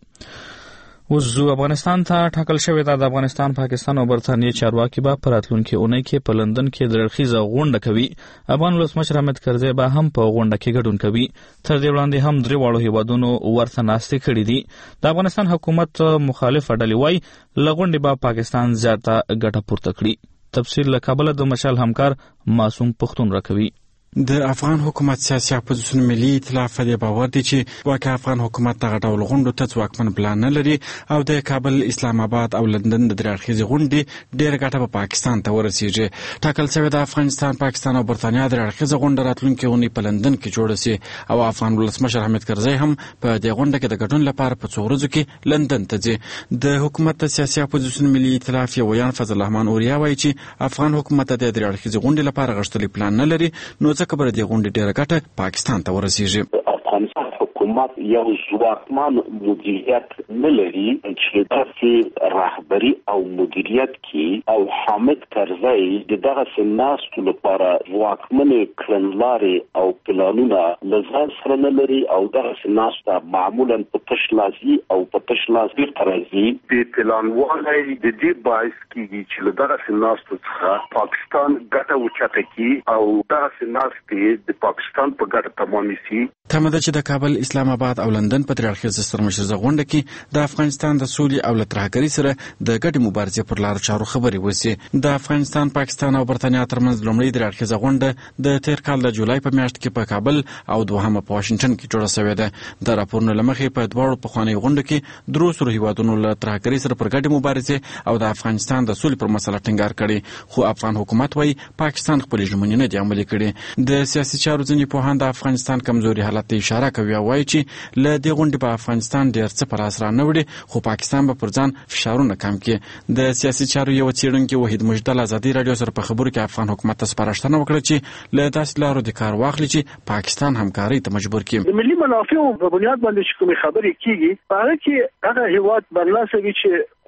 اوس زو افغانستان ته ټاکل شوی دا د افغانستان پاکستان او برتانیې چارواکي به په راتلونکي اونۍ کې په لندن کې د رخیزه غونډه کوي. افغان ولسمشر حامد کرزی به هم په غونډه کې ګډون کوي. تر دې وړاندې هم درې واړو هیوادونو ورته ناستې کړې دي. د افغانستان حکومت مخالف ډلې وایي له غونډې به پاکستان زیاته ګټه پورته کړي. تفصیل له کابل د مشال همکار معصوم پختون راکوي. د افغان حکومت سیاسي اپوزیسیون ملي ائتلاف د باور دي چې واقع افغان حکومت دغه ډول غونډو ته ځواکمن پلان نه لري او د کابل اسلام آباد او لندن د درېړخیزې غونډې ډېر ګټه په پاکستان ته ورسیږي. ټاکل شوی د افغانستان پاکستان او برتانیا درېړخیزه غونډه راتلونکي اونۍ په لندن کې جوړه شي او افغان ولسمشر حامد کرزی هم په دې غونډه کې د ګډون لپاره په څو ورځو کې لندن ته ځي. د حکومت د سیاسي اپوزیسیون ملي ائتلاف یو ویان فضل الرحمن اوریا وایي چې افغان حکومت د درېړخیزې غونډې لپاره غښتلي پلان نه لري نو ځکه به د غونډې ډېره ګټه پاکستان ته ورسیږي. افغانستان حکومت یو ځواکمن مدیریت نه لري چې داسې رهبري او مدیریت کې او حامد کرزی د دغه ناستو لپاره ځواکمنې کړنلارې او پلانونه له ځان سره نه لري او دغه ناسته معمولا په تش لاسي او په تش لاس بیرته راځي. د پلانوالی د دې باعث کېږي چې له دغه ناستو څخه پاکستان ګټه اوچته کړي او دغه ناستې د پاکستان په ګټه تمامې شي. تمه ده چې د کابل اسلام آباد او لندن په درېړخیزه سترمشرزه غونډه کې د افغانستان د سولې او له ترهګرۍ سره د ګډې مبارزې پر لارو چارو خبرې وشي. د افغانستان پاکستان او برتانیا ترمنځ لومړۍ درېړخیزه غونډه د تیر کال د جولای په میاشت کې په کابل او دوهمه په واشنګټن کې جوړه شوې ده. د راپورونو له مخې په دواړو پخوانیو غونډو کې درو سرو هیوادونو له ترهګرۍ سره پر ګډې مبارزې او د افغانستان د سولې پر مسله ټینګار کړی خو افغان حکومت وایي پاکستان خپلې ژمنې نه دي عملي کړې. د سیاسي چارو ځینې پوهان د افغانستان کمزوري حالت ته اشاره کوي او وایي چې له دې غونډې په افغانستان ډېر څه په لاس را نه وړي خو پاکستان به پر ځان فشارونه کم کړي. د سیاسي چارو یو څېړونکی وحید مجدل ازادي راډیو سره په خبرو کې افغان حکومت ته سپارښتنه وکړه چې له داسې لارو د کار واخلي چې پاکستان همکارۍ ته مجبور کړي. د ملي منافعو په بنیاد باندې چې کومې خبرې کېږي په هغه کې هغه هیواد برلاسه وي چې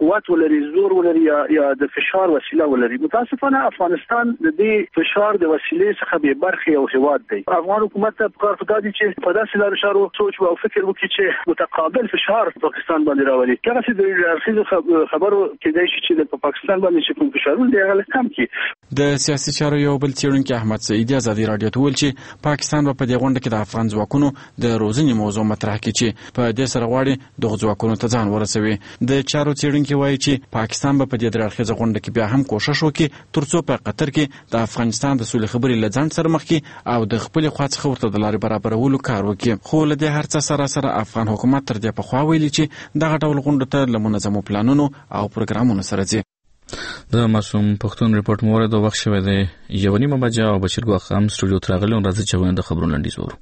قوت ولري زور ولري یا د فشار وسیله ولري. متاسفانه افغانستان د دې فشار د وسیلې څخه به برخه او هواد دی. افغان حکومت ته کار پکار دي چې په داسې لارو چارو سوچ او فکر وکړي چې متقابل فشار پاکستان باندې راولي. کله چې د ریاضي خبرو کې دی چې د پاکستان باندې چې کوم فشارونه دی هغه کم کړي. د سیاسي چارو یو بل څېړونکی احمد سعیدي ازادي رادیو ته ویل چې پاکستان به په دې غونډه کې د افغان ځواکونو د روزنې موضوع مطرح کړي چې په دې سره غواړي دغه ځواکونو ته ځان ورسوي. د چارو څېړونکی وایي چې پاکستان به په دې درېړخیزه غونډه کې بیا هم کوشش وکړي ترڅو په قطر کې د افغانستان د سولې خبرې له ځنډ سره مخ کړي او د خپلې خوا څخه ورته د لارې برابرولو کار وکړي. خو له دې هر څه سره سره افغان حکومت تر دې پخوا ویلي چې دغه ډول غونډو ته له منظمو پلانونو او پروګرامونو سره ځي. د معصوم پښتون ریپورت مورد د وخت شوی دی یو نیمه بجه او بشیر ګواخ هم سټوډیو ته راغلی او راځي چې د خبرونو لنډیز وورو.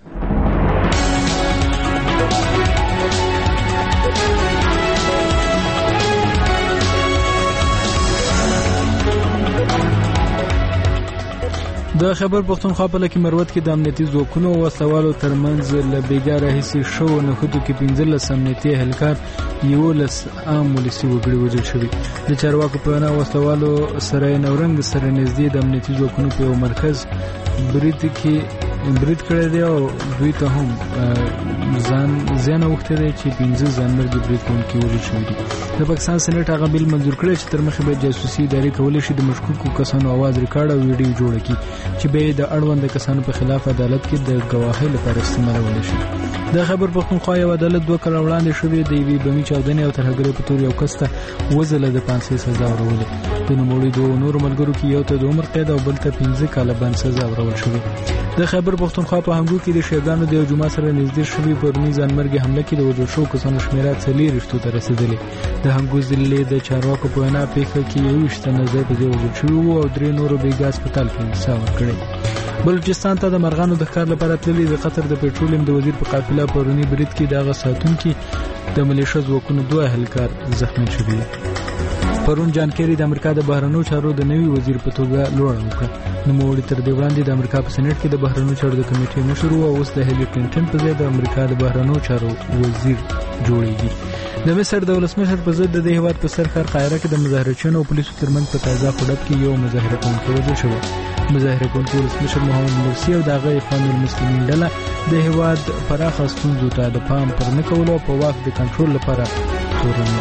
د خیبر پښتونخوا په لکه مروت کې د امنیتي ځواکونو او وسلوالو ترمنځ له بیګا راهیسې شو نهودو کې پنځلس امنیتي اهلکار یولس عام ولسي وګړي وژل شوي. د چارواکو په وینا وسلوالو سره نورنګ سره نږدې د امنیتي ځواکونو په یو مرکز برید کې برید کړی دی او دوی ته هم ځان زیان اوښتی دی چې پنځه ځانمرګي برید کوونکي وژل شوي دي. د پاکستان سېنیټ هغه بیل منظور کړی چې تر مخې به جاسوسي ادارې کولی شي د مشکوکو کسانو اواز ریکارډ او ویډیو جوړه کړي چې به د اړوند کسانو په خلاف عدالت کې د گواهۍ لپاره استعمالول شي. د خیبر پښتونخوا یو عدالت دوه کاله وړاندې شوې د یوې بمي چاودنې او ترهګرۍ په تور یو کس ته وزله د پانسۍ سزا ورولې. د نوموړي دوو نورو ملګرو کې یو ته د عمر قید او بل ته پنځه کاله بند سزا ورول شوې. د خیبر پښتونخوا په هنګو کې د شیګانو د یو جمعه سره نږدې شوي پرونی ځانمرګي حمله کې د وژل شوو کسانو شمېره څلېرویشتو ته رسېدلې. د هنګو ضلعې د چارواکو په وینا پیښه کې یوویشت تنه ځای په ځای وژل شوي وو او درې نورو بېګا هسپتال کې ساه ورکړې. بلوچستان ته د مرغانو د ښکار لپاره تللي د قطر د پېټرولیم د وزیر په قافله پرونی برید کې د هغه ساتونکي د ملیشه ځواکونو دوه اهلکار زخمي شوي. پرون جان کیری د امریکا د بهرنیو چارو د نوي وزیر په توګه لوړه وکړه. نوموړي تر دې وړاندې د امریکا په سېنیټ کې د بهرنیو چارو د کمیټې مشر و او اوس د هیلي کلینټن په ځای د امریکا د بهرنیو چارو وزیر جوړیږي. د مصر د ولسمشر په ضد د دې هیواد په سر ښار قاهره کې د مظاهرچیانو او پولیسو ترمنځ په تازه خوډب کې یو مظاهره کوونکی وژل شوی. مظاهره کوونکي ولسمشر محمد مرسي او د هغه اخوان المسلمین ډله د هیواد پراخه ستونزو ته د پام پر نه کولو او په واک د کنټرول لپاره تورن.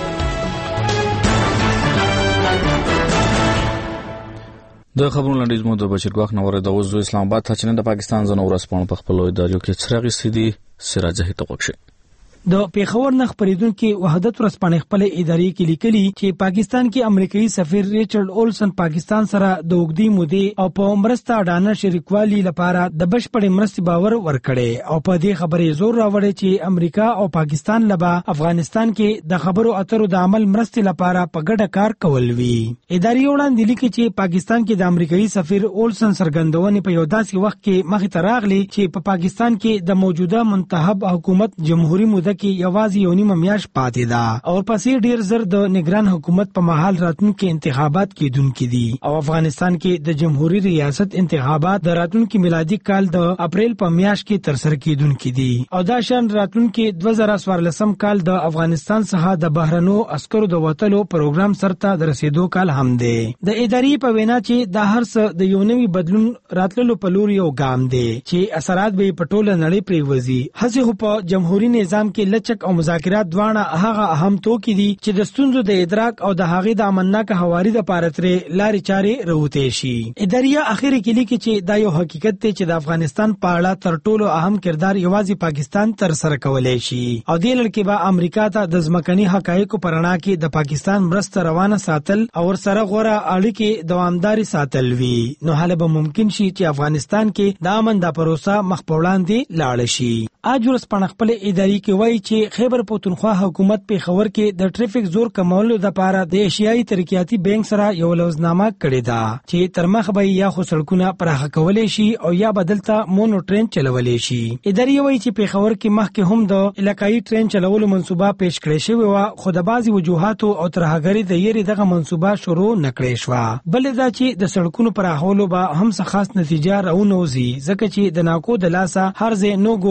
د خبرونو لنډیز مو د بشیر ګواخ نوره د وزو اسلام آباد ته چې د پاکستان ځنو ورسپانو په خپل ادارو کې څراغ سیدي سراجه ته وکړي. د پیښور نه خبرېدونکو وحدت ورسپانې خپل ادارې کې لیکلي چې پاکستان کې امریکایي سفیر ریچارډ اولسن پاکستان سره د اوږدې مودې او په مرسته اډانه شریکوالي لپاره د بشپړې مرستې باور ورکړي او په دې خبرې زور راوړی چې امریکا او پاکستان لبا افغانستان کې د خبرو اترو د عمل مرستې لپاره په ګډه کار کول وی. ادارې وړاندې لیکي چې پاکستان کې د امریکایي سفیر اولسن سرګندونې په یو داسې وخت کې مخې ته راغلي چې په پا پاکستان کې د موجوده منتخب حکومت جمهوریت موده کې یوازې یو نیمه میاشت پاتې ده او پسې ډیر زر د نگران حکومت په محل راتلونکي انتخابات کېدونکي دي او افغانستان کې د جمهوریت ریاست انتخابات د راتلونکي میلادي کال د اپریل په میاشت کې ترسره کېدونکي دي او دا شان راتلونکي دوه زره څوارلسم کال د افغانستان څخه د بهرنو عسکرو د وټلو پروګرام سرته د رسیدو کال هم دی. د ادارې په وینا چې د هر څه د یو نوي بدلون راتللو په لور یو ګام دی چې اثرات به په ټوله نړۍ پریوزي. هڅې په جمهوریت نظام کې لچک او مذاکرات دواړه هغه اهم توکي دي چې د ستونزو د ادراک او د هغې د امنناک حواري د پاره ترې لارې چارې راوتی شي. ادارې اخر کې لیکي چې دا یو حقیقت دی چې د افغانستان په اړه تر ټولو اهم کردار یوازې پاکستان تر سره کولای شي او دې لړ کې به امریکا ته د ځمکني حقایقو په رڼا کې د پاکستان مرسته روانه ساتل او ورسره غوره اړیکې دوامداري ساتل وي. نو هله به ممکن شي چې افغانستان کې د امن د پروسه مخ په وړاندې لاړ شي. اج ورځپاڼه خپل ادارې کې وایي چې خیبر پښتونخوا حکومت په خبر کې د ټریفیک زور کمولو لپاره د ایشیایي ترقیاتي بانک سره یو لوزنامه کړې ده چې تر مخ به یا خو سړکونه پراخه کولای شي او یا بدلته مونو ټرین چلولای شي. ادارې وایي چې په خبر کې مخکې هم د علاقايي ټرین چلولو منصوبه پیش کړې شوې و خو د بعضي وجوهاتو او ترهګری د یری دغه منصوبه شروع نکړې شو. بل دا چې د سړکونو پراخولو به هم څه خاص نتیجه راونوزي ځکه چې د ناکو د لاسه هر ځای نوګو ایریا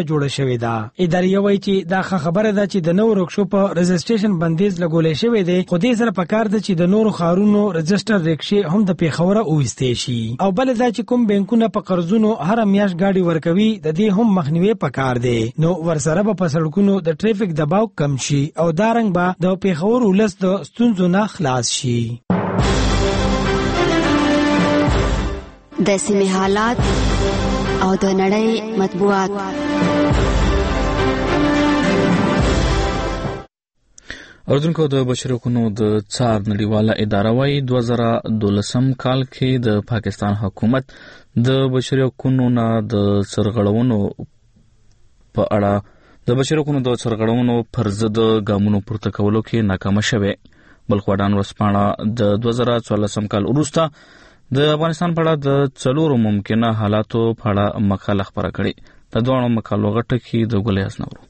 جوړه شوې ده. ادارې وایي چې دا خبره ده چې د نوو رکشو په رجسټریشن بندیز لګولې شوی دی، خو دې سره پکار ده چې د نورو ښارونو رجسټر رکشې هم د پیښوره وویستې شي. او بل دا چې کوم بانکونه په قرضونو هر میاشت ګاډي ورکوي د دې هم مخنیوي پکار دی، نو ورسره به په سړکونو د ټریفیک دباو کم شي او دا رنګ به د پیښور ولس د ستونزو نه خلاص شي. د سیمې حالات او د نړۍ مطبوعات. اردوونکو د بشري حقوقو د څار نړیواله اداره وايي دوه زره دولسم کال کې د پاکستان حکومت د بشري حقوقو نه د سرغړونو په اړه د بشري حقوقو د سرغړونو پر ضد ګامونو پورته کولو کې ناکامه شوه. بلخواډان ورځپاڼه د دوه زره څوارلسم کال وروسته د افغانستان په اړه د څلورو ممکنه حالاتو په اړه مقاله خپره کړې. د دوه مقالو غټه کې د ګلې اسنورو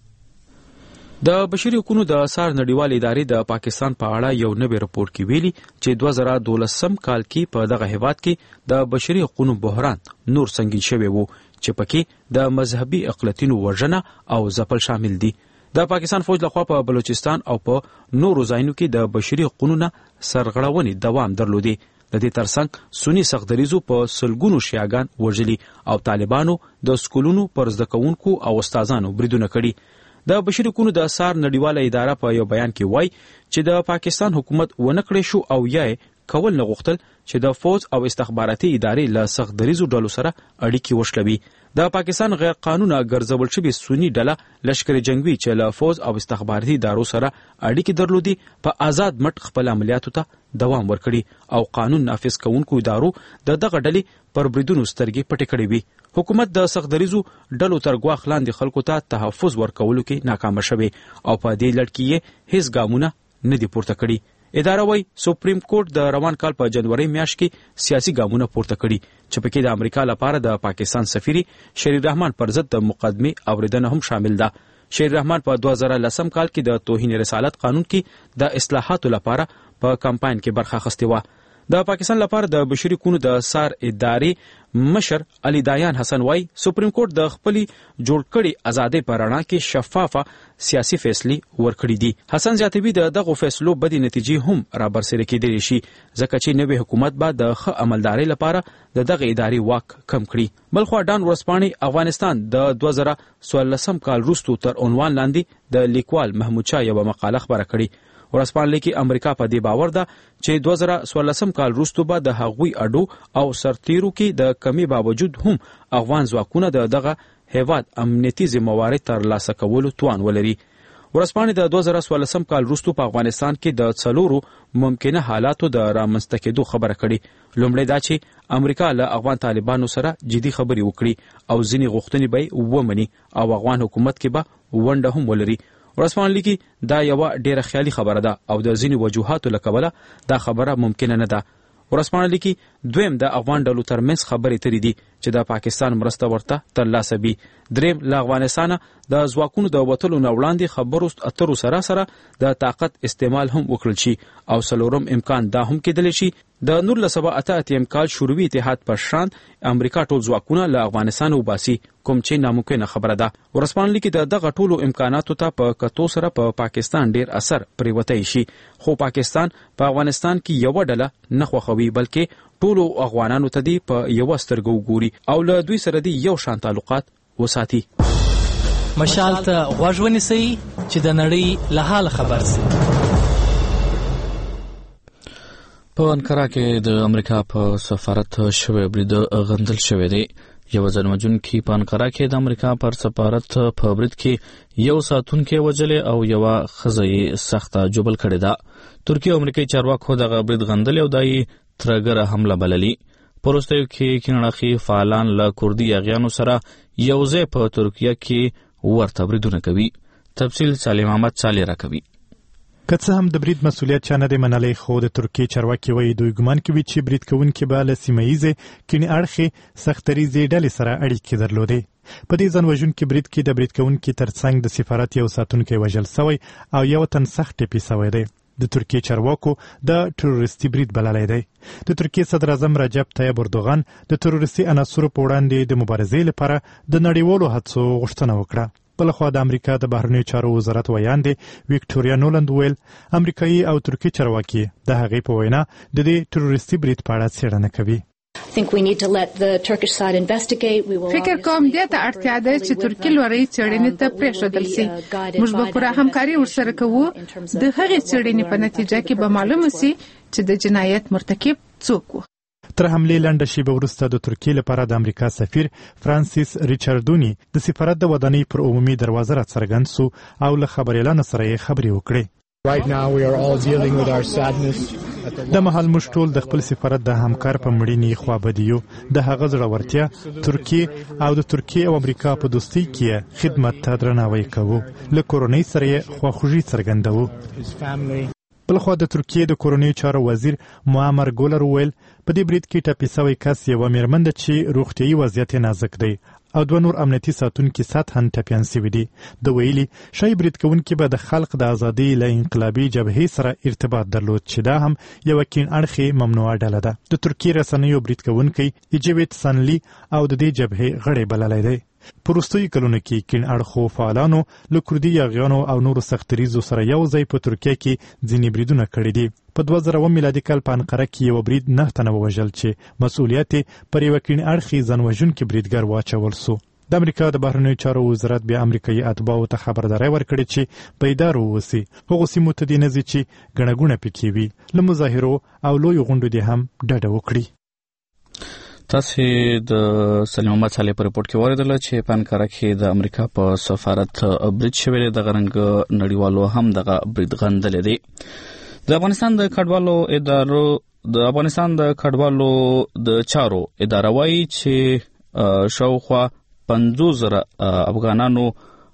د بشري حقوقو د اثار نړیوال ادارې د پاکستان په اړه یو نوی راپور کې ویلي چې دوه زره دولسم کال کې په دغه هیواد کې د بشري حقوقو بحران نور سنگین شوی وو چې پکې د مذهبي اقلیتونو وژنه او ځپل شامل دي. د پاکستان فوج لخوا په بلوچستان او په نورو ځایونو کې د بشري حقوقو نه سرغړونې دوام درلودي. د دې ترڅنګ سنی سختدریزو په سلګونو شیعاګان وژلي او طالبانو د سکولونو پر زده کوونکو او استادانو بریدونه کړي. د بشري حقوقو د اثار نړیواله اداره په یو بیان کې وایي چې د پاکستان حکومت ونه کړی شو او یا کول نه غوښتل چې د فوج او استخباراتي ادارې له سختدریزو ډلو سره اړیکې وشلوي. د پاکستان غیر قانونه ګرځول شوی سنی ډله لشکر جنگوي چې له فوج او استخباراتي ادارو سره اړیکې درلودي په آزاد مټ خپل عملیاتو ته دوام ورکړي او قانون نافذ کوونکو ادارو د دغه ډلې پر بریدونو سترګې پټې کړې وي. حکومت د سختدریزو ډلو تر ګواښ لاندې خلکو ته تحفظ ورکولو کې ناکامه شوی او په دې لړ کې یې هیڅ ګامونه نه دي پورته کړي. اداره وايي سپریم کورټ د روان کال په جنوري میاشت کې سیاسي ګامونه پورته کړي چې پکې د امریکا لپاره د پاکستان سفیر شهید رحمان پر ضد د مقدمې اوریدنه هم شامل ده. شهید رحمان په دوه زره لسم کال کې د توهین رسالت قانون کې د اصلاحاتو لپاره په کمپاین کې برخه اخیستې وه. د پاکستان لپاره د بشري حقوقو د اثار ادارې مشر علي دایان حسن وايي سپریم کورټ د خپل جوړ کړي ازادي په رڼا کې شفافه سیاسي فیصلې ورکړي دي. حسن زیاتوي د دغه فیصلو بدې نتیجې هم را برسېره کېدلی شي ځکه چې نوې حکومت به د ښه عملدارۍ لپاره د دغه ادارې واک کم کړي. بلخوا ډان ورځپاڼې افغانستان د دوه زره څوارلسم کال وروسته تر عنوان لاندې د لیکوال محمود شاه یوه مقاله خپره کړې. ورځپاڼه لیکي امریکا په دې باور ده چې دوه زره څوارلسم کال وروسته به د هغوی اډو او سرتیرو کې د کمی باوجود هم افغان ځواکونه د دغه هیواد امنیتي ذمہواري ترلاسه کولو توان ولري. ورځپاڼې د دوه زره څوارلسم کال وروسته په افغانستان کې د څلورو ممکنه حالاتو د رامنځته کېدو خبره کړې. لومړی دا چې امریکا له افغان طالبانو سره جدي خبرې وکړي او ځینې غوښتنې به یې ومني او افغان حکومت کې به ونډه هم ولري. ورځپاڼه لیکي دا یوه ډیره خیالي خبره ده او د ځینې وجوهاتو له کبله دا خبره ممکنه نه ده. ورځپاڼه لیکي دویم د افغان ډلو ترمنځ خبرې ترې دي چې د پاکستان مرسته ورته ترلاسه وي. دریم له افغانستانه د ځواکونو د وتلو نه وړاندې خبرو اترو سره سره د طاقت استعمال هم وکړل شي او څلورم امکان دا هم کېدلی شي د نولس سوه اته اتیا کال شوروي اتحاد پر شان امریکا ټول ځواکونه له افغانستان وباسي کوم چې ناممکنه خبره ده. ورځپاڼه لیکي د دغه ټولو امکاناتو ته په کتو سره په پا پاکستان ډیر اثر پریوتی شي خو پاکستان په پا افغانستان کې یو ډله نه خوښوي بلکې ټولو افغانانو ته دی په یو سترګو ګوري او له دوی سره دی یو شان تعلقات وساتي. مشال ته غوږ ونیسئ چې د نړۍ له حال خبر سي. په انکارا کې د امریکا په سفارت شوی برید غندل شوی دی. یو ځانوژونکي په انکارا کې د امریکا پر سفارت په برید کې یو ساتونکی وژلې او یو ښځه یې سخته جوبل کړې ده. ترکیه او امریکایي چارواکو دغه برید غندل او دای ترګره حمله بللي. په وروستیو کې کینړاخي فعالان له کردي یاغیانو سره یو ځای په ترکیه کې ورته بریدونه کوي. تفصیل سالم احمد چالي راکوي. که څه هم د برید مسؤلیت چا نه دی منلی خو د ترکیې چارواکي وایي دوی ګمان کوي چې برید کوونکي به له سیمه ییزې کینې اړخې سختدریزې ډلې سره اړیکې درلودې. په دې ځانوژونکي برید کې د برید کوونکي ترڅنګ د سفارت یو ساتونکی وژل سوی او یو تن سخت ټپي سوی دی. د ترکیې چارواکو د تروریستي برید بللی دی. د ترکیې صدر اعظم رجب طیب اردوغان د تروریستي عناصرو په وړاندې د مبارزې لپاره د نړیوالو هڅو غوښتنه وکړه. بلخوا د امریکا د بهرنیو چارو وزارت ویاندې ویکټوریا نولند ویل امریکایي او ترکي چارواکي د هغې په وینا د دې تروریستي برید په اړه څېړنه کوي. فکر کوم دې ته اړتیا ده چې ترکي لوري څېړنې ته پرېښودل شي. موږ به پوره همکاري ورسره کوو. د هغې څېړنې په نتیجه کې به معلومه سي چې د جنایت مرتکب څوک و. تر حملې لنډه شیبه وروسته د ترکیې لپاره د امریکا سفیر فرانسیس ریچاردونی د سفارت د ودانۍ پر عمومي دروازه راڅرګند سو او له خبریالانو سره یې خبرې وکړې. د مهال موږ ټول د خپل سفارت د همکار په مړینې خوابدي یو. د هغه زړورتیا ترکیې او د ترکیې او امریکا په دوستۍ کې خدمت ته درناوی کوو. له کورنۍ سره یې خواخوږي څرګندوو. بلخوا د ترکیې د کورنیو چارو وزیر معمر ګولر ویل په دې برید کې ټپي سوی کس یوه مېرمن ده چې روغتیایي وضعیت یې نازک دی او دوه نور امنیتي ساتونکي سطحاً ټپیان سوي دي. د ویلي ښایي برید کوونکي به د خلق د ازادۍ له انقلابي جبهې سره ارتباط درلود چې دا هم یوه کیڼ اړخې ممنوعه ډله ده. د ترکیې رسنیو برید کوونکی ایجویت سانلی او د دې جبهې غړی بللی دی. په وروستیو کلونو کې کیڼ اړخو فعالانو له کردي یاغیانو او نورو سختدریځو سره یو ځای په ترکیه کې ځینې بریدونه کړي دي. په دوه زره اووه میلادي کال په انقره کې یو برید نه تنه ووژل چې مسؤلیت پر یوه کیڼ اړخي ځانوژونکي بریدګر واچول سو. د امریکا د بهرنیو چارو وزارت بیا امریکایي اتباعو ته خبرداری ورکړې چې بیدار واوسي. هغو سیمو ته دې نه ځي چې ګڼه ګوڼه پکې وي. له مظاهرو او لویو غونډو دې هم ډډه وکړي. تاسو د سلیم محمد صالح په رپورټ کې واوریدل چې په انقره کې د امریکا په سفارت برید شوی دی. دغه رنګ نړیوالو هم دغه برید غندلی دی. د افغانستان د کډوالو ادارو د افغانستان د کډوالو د چارو اداره وایي چې شاوخوا پنځوس زره افغانانو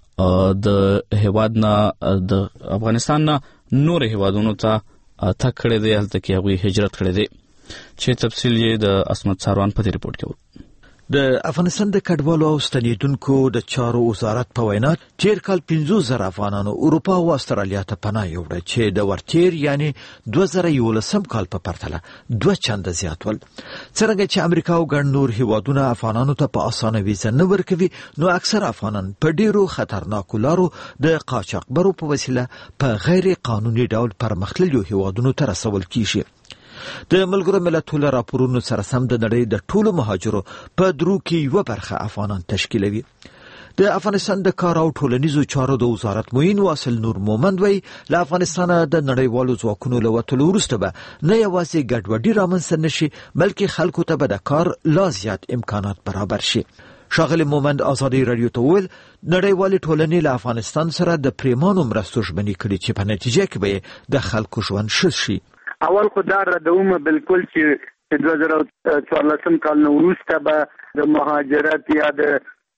د هیواد نه د افغانستان نه نور هیوادونو ته تګ کړی دی. هلته کې هغوی هجرت کړی دی چې تفصیل یې د اسمت ساروان په دې رپورټ کې و. د افغانستان د کډوالو او ستنیدونکو د چارو وزارت په وینا تیر کال پنځوس زره افغانانو اروپا او استرالیا ته پناه یوړه چې د ورتیر یعنی دوه زره یولسم کال په پرتله دوه چنده زیات ول. څرنګه چې امریکا او ګڼ نور هیوادونه افغانانو ته په اسانه ویزه نه ورکوي نو اکثر افغانان په ډیرو خطرناکو لارو د قاچاقبرو په وسیله په غیر قانوني ډول پرمختللو هیوادونو ته رسول کیږي. د ملګرو ملتونو راپورونو سره سم د نړۍ د ټولو مهاجرو په درو کې یوه برخه افغانان تشکیلوي. د افغانستان د کار او ټولنیزو چارو د وزارت معین واصل نور مومند وی له افغانستانه د نړیوالو ځواکونو له وتلو وروسته به نه یوازې ګډوډي رامنځته نشي بلکې خلکو ته به د کار لا زیات امکانات برابر شي. ښاغلی مومند ازادي راډیو ته وویل نړیوالې ټولنې له افغانستان سره د پریمانو مرستو ژمنې کړي چې په نتیجه کې به د خلکو ژوند ښه شي. اول خو دا ردومه بالکل چې دوه زره څوارلسم کال نه وروسته به د مهاجرت یا د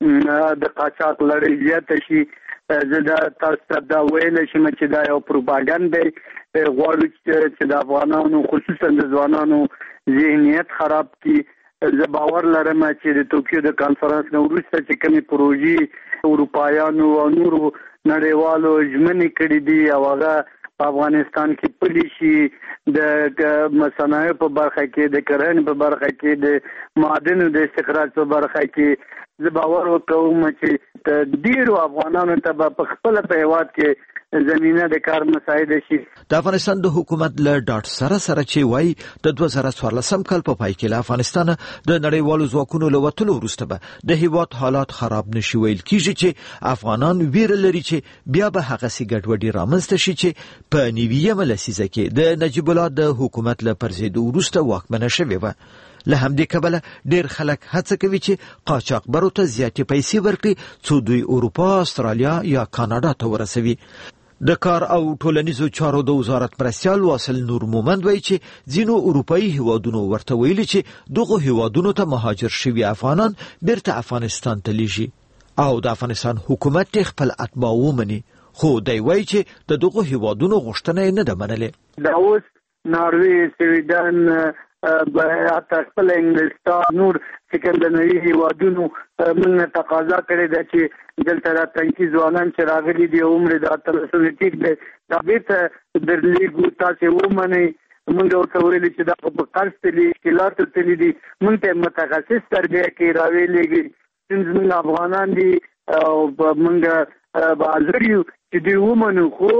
د قاچاق لړۍ زیاته شي. زه دا تاسو ته دا ویلی شم چې دا یو پروپاګند دی. غواړو چې د افغانانو خصوصا د ځوانانو ذهنیت خراب کړي. زه باور لرم چې د توکیو د کانفرنس نه وروسته چې کومې پروژې اروپایانو او نورو نړیوالو ژمنې کړي دي او هغه په افغانستان کې پلي شي د مصنوعي په برخه کې د کرنې په برخه کې د معدنو د استخراج په برخه کې زه باور وکوم چې ډیرو افغانانو ته به په خپله په هیواد کې زمینه د کار مساعده شي. د افغانستان د حکومت له ډاټ سره سره چې وایي د دوه زره څوارلسم کال په پای کې له افغانستان د نړیوالو ځواکونو له وتلو وروسته به د هیواد حالات خراب نشي ویل کیږي چې افغانان ویره لري چې بیا به هغسې ګډوډي رامنځته شي چې په نویمه لسیزه کې د نجیب الله د حکومت له پرځېدو وروسته واکمنه شوې وه. له همدې کبله ډیر خلک هڅه کوي چې قاچاقبرو ته زیاتې پیسې ورکړي څو دوی اروپا، استرالیا یا کاناډا ته ورسوي. د کار او ټولنیزو چارو د وزارت مرستیال واصل نور مومند وایي چې ځینو اروپایي هیوادونو ورته ویلي چې دغو هیوادونو ته مهاجر شوي افغانان بیرته افغانستان ته لیږي او د افغانستان حکومت خپل اتباع ومني. خو دی وایي چې د دغو هیوادونو غوښتنه یې نه ده منلې. دا اوس ناروې، سویډن، حتی خپل انګلستان نور چې کوم د نړۍ هېوادونو موږ تقاضا کړې ده چې دلته را تنکي ځوانان چې راغلي دي عمر د اتلسمې ټیک دی دا بیرته درلیږو تاسې ومنئ. موږ ورته ویلي چې دا خو په قرض تلي اشکالاتو تلي دي موږ ته متخصص تربیه کې راویلېږي موږ افغانان دي او موږ به حاضر یو چې دوی ومنو خو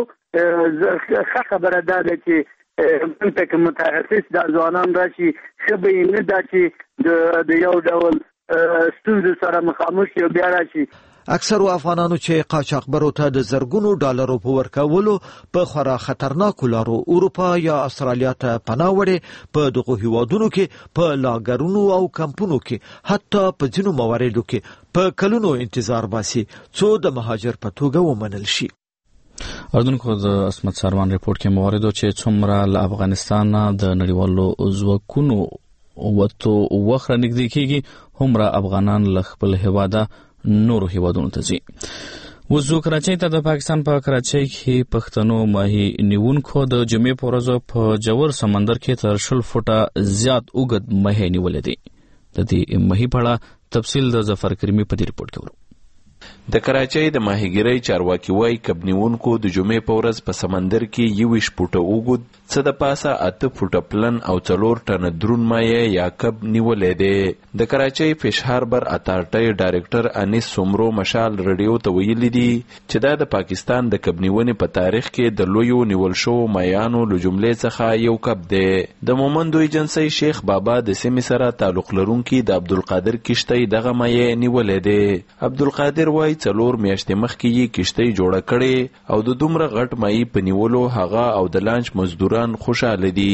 ښه خبره دا ده چې موږ ته که متخصص دا ځوانان راشي ښه به یې نه ده چې د یو ډول ستونزو سره مخامخ شي او بیا راشي. اکثرو افغانانو چې قاچاقبرو ته د زرګونو ډالرو په ورکولو په خورا خطرناکو لارو اروپا یا استرالیا ته پناه وړي په دغو هیوادونو کې په لاګرونو او کمپونو کې حتی په ځینو مواردو کې په کلونو انتظار باسي څو د مهاجر په توګه ومنل شي. اردوونکو د اسمت ساروان ریپورت کې مواردو چې څومره له افغانستان د نړیوالو ځواکونو وته وخت نږدې کېږي همرا افغانان له خپل هیواده نورو هیوادونو ته ځي. وزو کراچۍ ته د پاکستان په کراچۍ کې پښتنو ماهي نیونکو د جمعې په ورځ په جوور سمندر کې تر شل فوټه زیات اوږد ماهي نیولې دي. د دې ماهي په اړه تفصیل د ظفر کریمي په دې ریپورت کې ورو. د کراچۍ د ماهیګیرۍ چارواکي وایي کب نیونکو د جمعې په ورځ په سمندر کې یویش فوټه اوږد څه د پاسه اته فوټه پلن او څلور ټنه درون مایع یا کب نیولې دی. د کراچۍ فش هاربر اتارټۍ ډایرکټر انیس سومرو مشال رډیو ته ویلي دي چې دا د پاکستان د کب نیونې په تاریخ کې د لویو نیول شوو مایعانو له جملې څخه یو کب دی. د مومندو ایجنسۍ شیخ بابا د سیمې سره تعلق لرونکي د عبدالقادر کشتۍ دغه مایع نیولې دی. عبدالقادر وایي څلور میاشتې مخکې یې کشتۍ جوړه کړې او د دومره غټ مایع په نیولو هغه او د لانچ مزدوران خوشاله دي.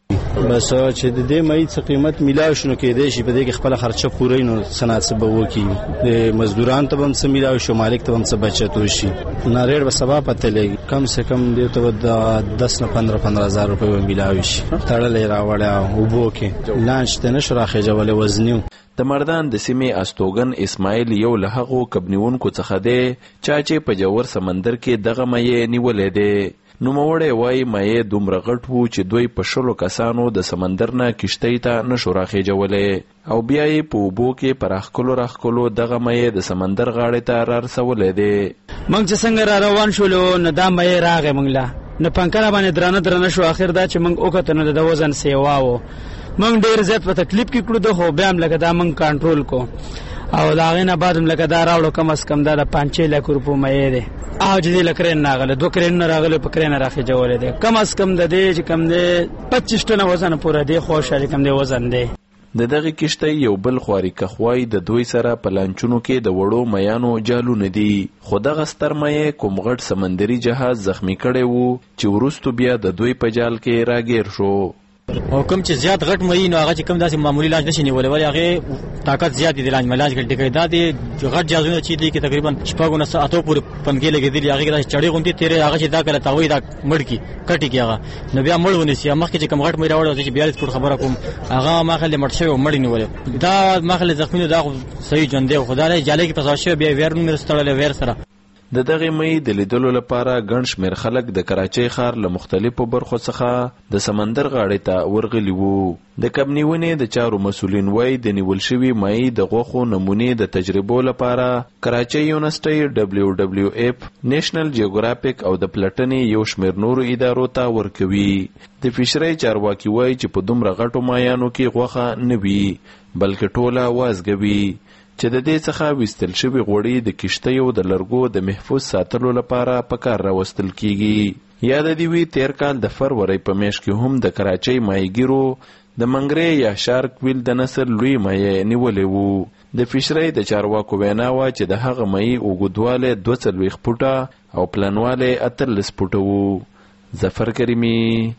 بس چې د دې مایع څخه قیمت ملاو شنو کېدای شي په دې کې خپل خرچه پوره نو صنعت سبا وکي د مزدوران ته هم څه ملاو شو مالک ته هم څه بچت وشي ناریړ به سبا پته لګي کم سے کم دې ته د دس نه پندرہ پندرہ هزار روپۍ ملاوي شي تړلې راوړا او بو کې لانچ ته نشو راخېجولې وزنیو. د مردان د سیمې استوګن اسماعیل یو له هغو کبنیونکو څخه دی چا چې په جوور سمندر کې دغه مایع نیولې دی. نوموړی وایي مایع دومره غټ وو چې دوی په شلو کسانو د سمندر نه کشتۍ ته نشو راخېجولی او بیا یې په اوبو کې په راښکلو راښکلو دغه مایع د سمندر غاړې ته رارسولی دی. موږ چې څنګه را روان شولو نو دا مایع راغی موږ له نه پنکره باندې درانه درانه شو. اخر دا چې موږ وکتو نو د وزن سیوا و موږ ډېر زیات په تکلیف کې کړو د خو بیا هم لکه دا موږ کنټرول کو او د هغې نه بعد هم لکه دا راوړو کم از کم دا د پنځه لک روپو مایع دی او چې دی له کرین نه راغلی دوه کرینونه راغلی په کرین راخېجولی دی کم از کم د دې چې کم دی پچیس ټنه وزن پوره دی خو شالي کم دی وزن دی. د دغه کشتۍ یو بل خواري کخوای د دوی سره په لانچونو کې د وړو میانو جالونه دي خو دغه ستر مایع کوم غټ سمندري جهاز زخمی کړی وو چې وروستو بیا د دوی په جال کې راګیر شو. او کوم چې زیات غټ مې نو هغه چې کوم داسې معمولی لاج نشي نیولای ولی هغه طاقت زیات دی لاج ملاج کې ټکې دا دی غټ جازونه چې دی کې تقریبا شپږونه ساعتو پورې پنګې لګېدلې هغه کې چړې غونډې تیرې هغه چې دا کله تاوي دا مړکی کټی کې هغه نو بیا مړ ونیسي مخکې چې کوم غټ مې راوړل چې بیالیس فوټ خبره کوم هغه ماخله مړ شوی مړ نیولې دا ماخله زخمینو دا صحیح ژوند دی خدای جاله کې پسا شوی بیا ویرن مې ستړل ویر سره. د دغه مې د لیدلو لپاره ګڼ شمېر خلک د کراچۍ ښار له مختلفو برخو څخه د سمندر غاړې ته ورغلي وو. د کب نیونې د چارو مسولین وایي د نیول شوي مایع د غوښو نمونې د تجربو لپاره کراچۍ یونیورسټۍ ډبلیو ډبلیو اف نیشنل جیوګرافیک او د پلټنې یو شمېر نورو ادارو ته ورکوي. د فشرۍ چارواکي وایي چې په دومره غټو مایعانو کې غوښه نه وي بلکې ټوله وازګه وي چې د دې څخه ویستل شوي غوړي د کشتیو د لرګو د محفوظ ساتلو لپاره په کار راوستل کیږي. یاد دی وی تیر کال د فروری په میاشت کې هم د کراچۍ ماهیګیرو د منګرې یا شارک ویل د نسل لوی مایع نیولې وو. د فشرۍ د چارواکو وینا وه چې د هغه مایع اوږدوالی دوه څلوېښت فوټه او پلنوالی اتلس فوټه وو. ظفر کریمي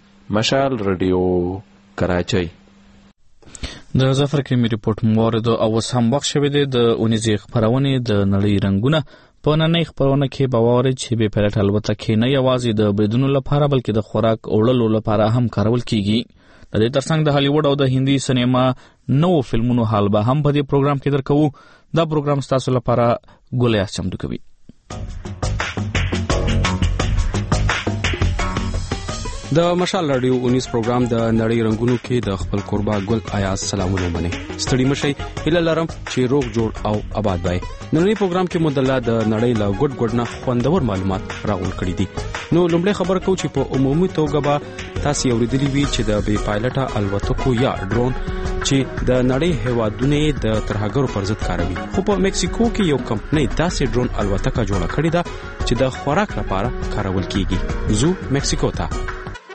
مشال رادیو کراچۍ. د ظفر کریمي ریپورت موارد او اوس هم وخت شوی دی د اونیزې خپرونې د نړۍ رنګونه. په نننۍ خپرونه کې به واورئ چې بې پیلوټ الوتکې نه یوازې د بریدونو لپاره بلکې د خوراک وړلو لپاره هم کارول کیږي. د دې ترڅنګ د هالیوډ او د هندي سینما نوو فلمونو حال به هم په دې پروګرام کې درکوو. دا پروګرام ستاسو لپاره ګولیاس چمتو کوي. د مشال رادیو اونیس پروګرام د نړۍ رنگونو کې د خپل قربا ګل آیاز سلامونه منه ستړي مشي هله لرم چې روغ جوړ او آباد وای. نړۍ پروګرام کې مدله د نړۍ لا ګډ ګډ نه خوندور معلومات راغون کړي دي. نو لومړی خبر کو چې په عمومي توګه به تاسو اوریدلی وی چې د بي پایلټه الوتکو یا ډرون چې د نړۍ هوادونه د ترهګرو پر ضد کاروي. خو په مکسیکو کې یو کمپنۍ داسې ډرون الوتکه جوړه کړې ده چې د خوراک لپاره کارول کیږي. زو مکسیکو ته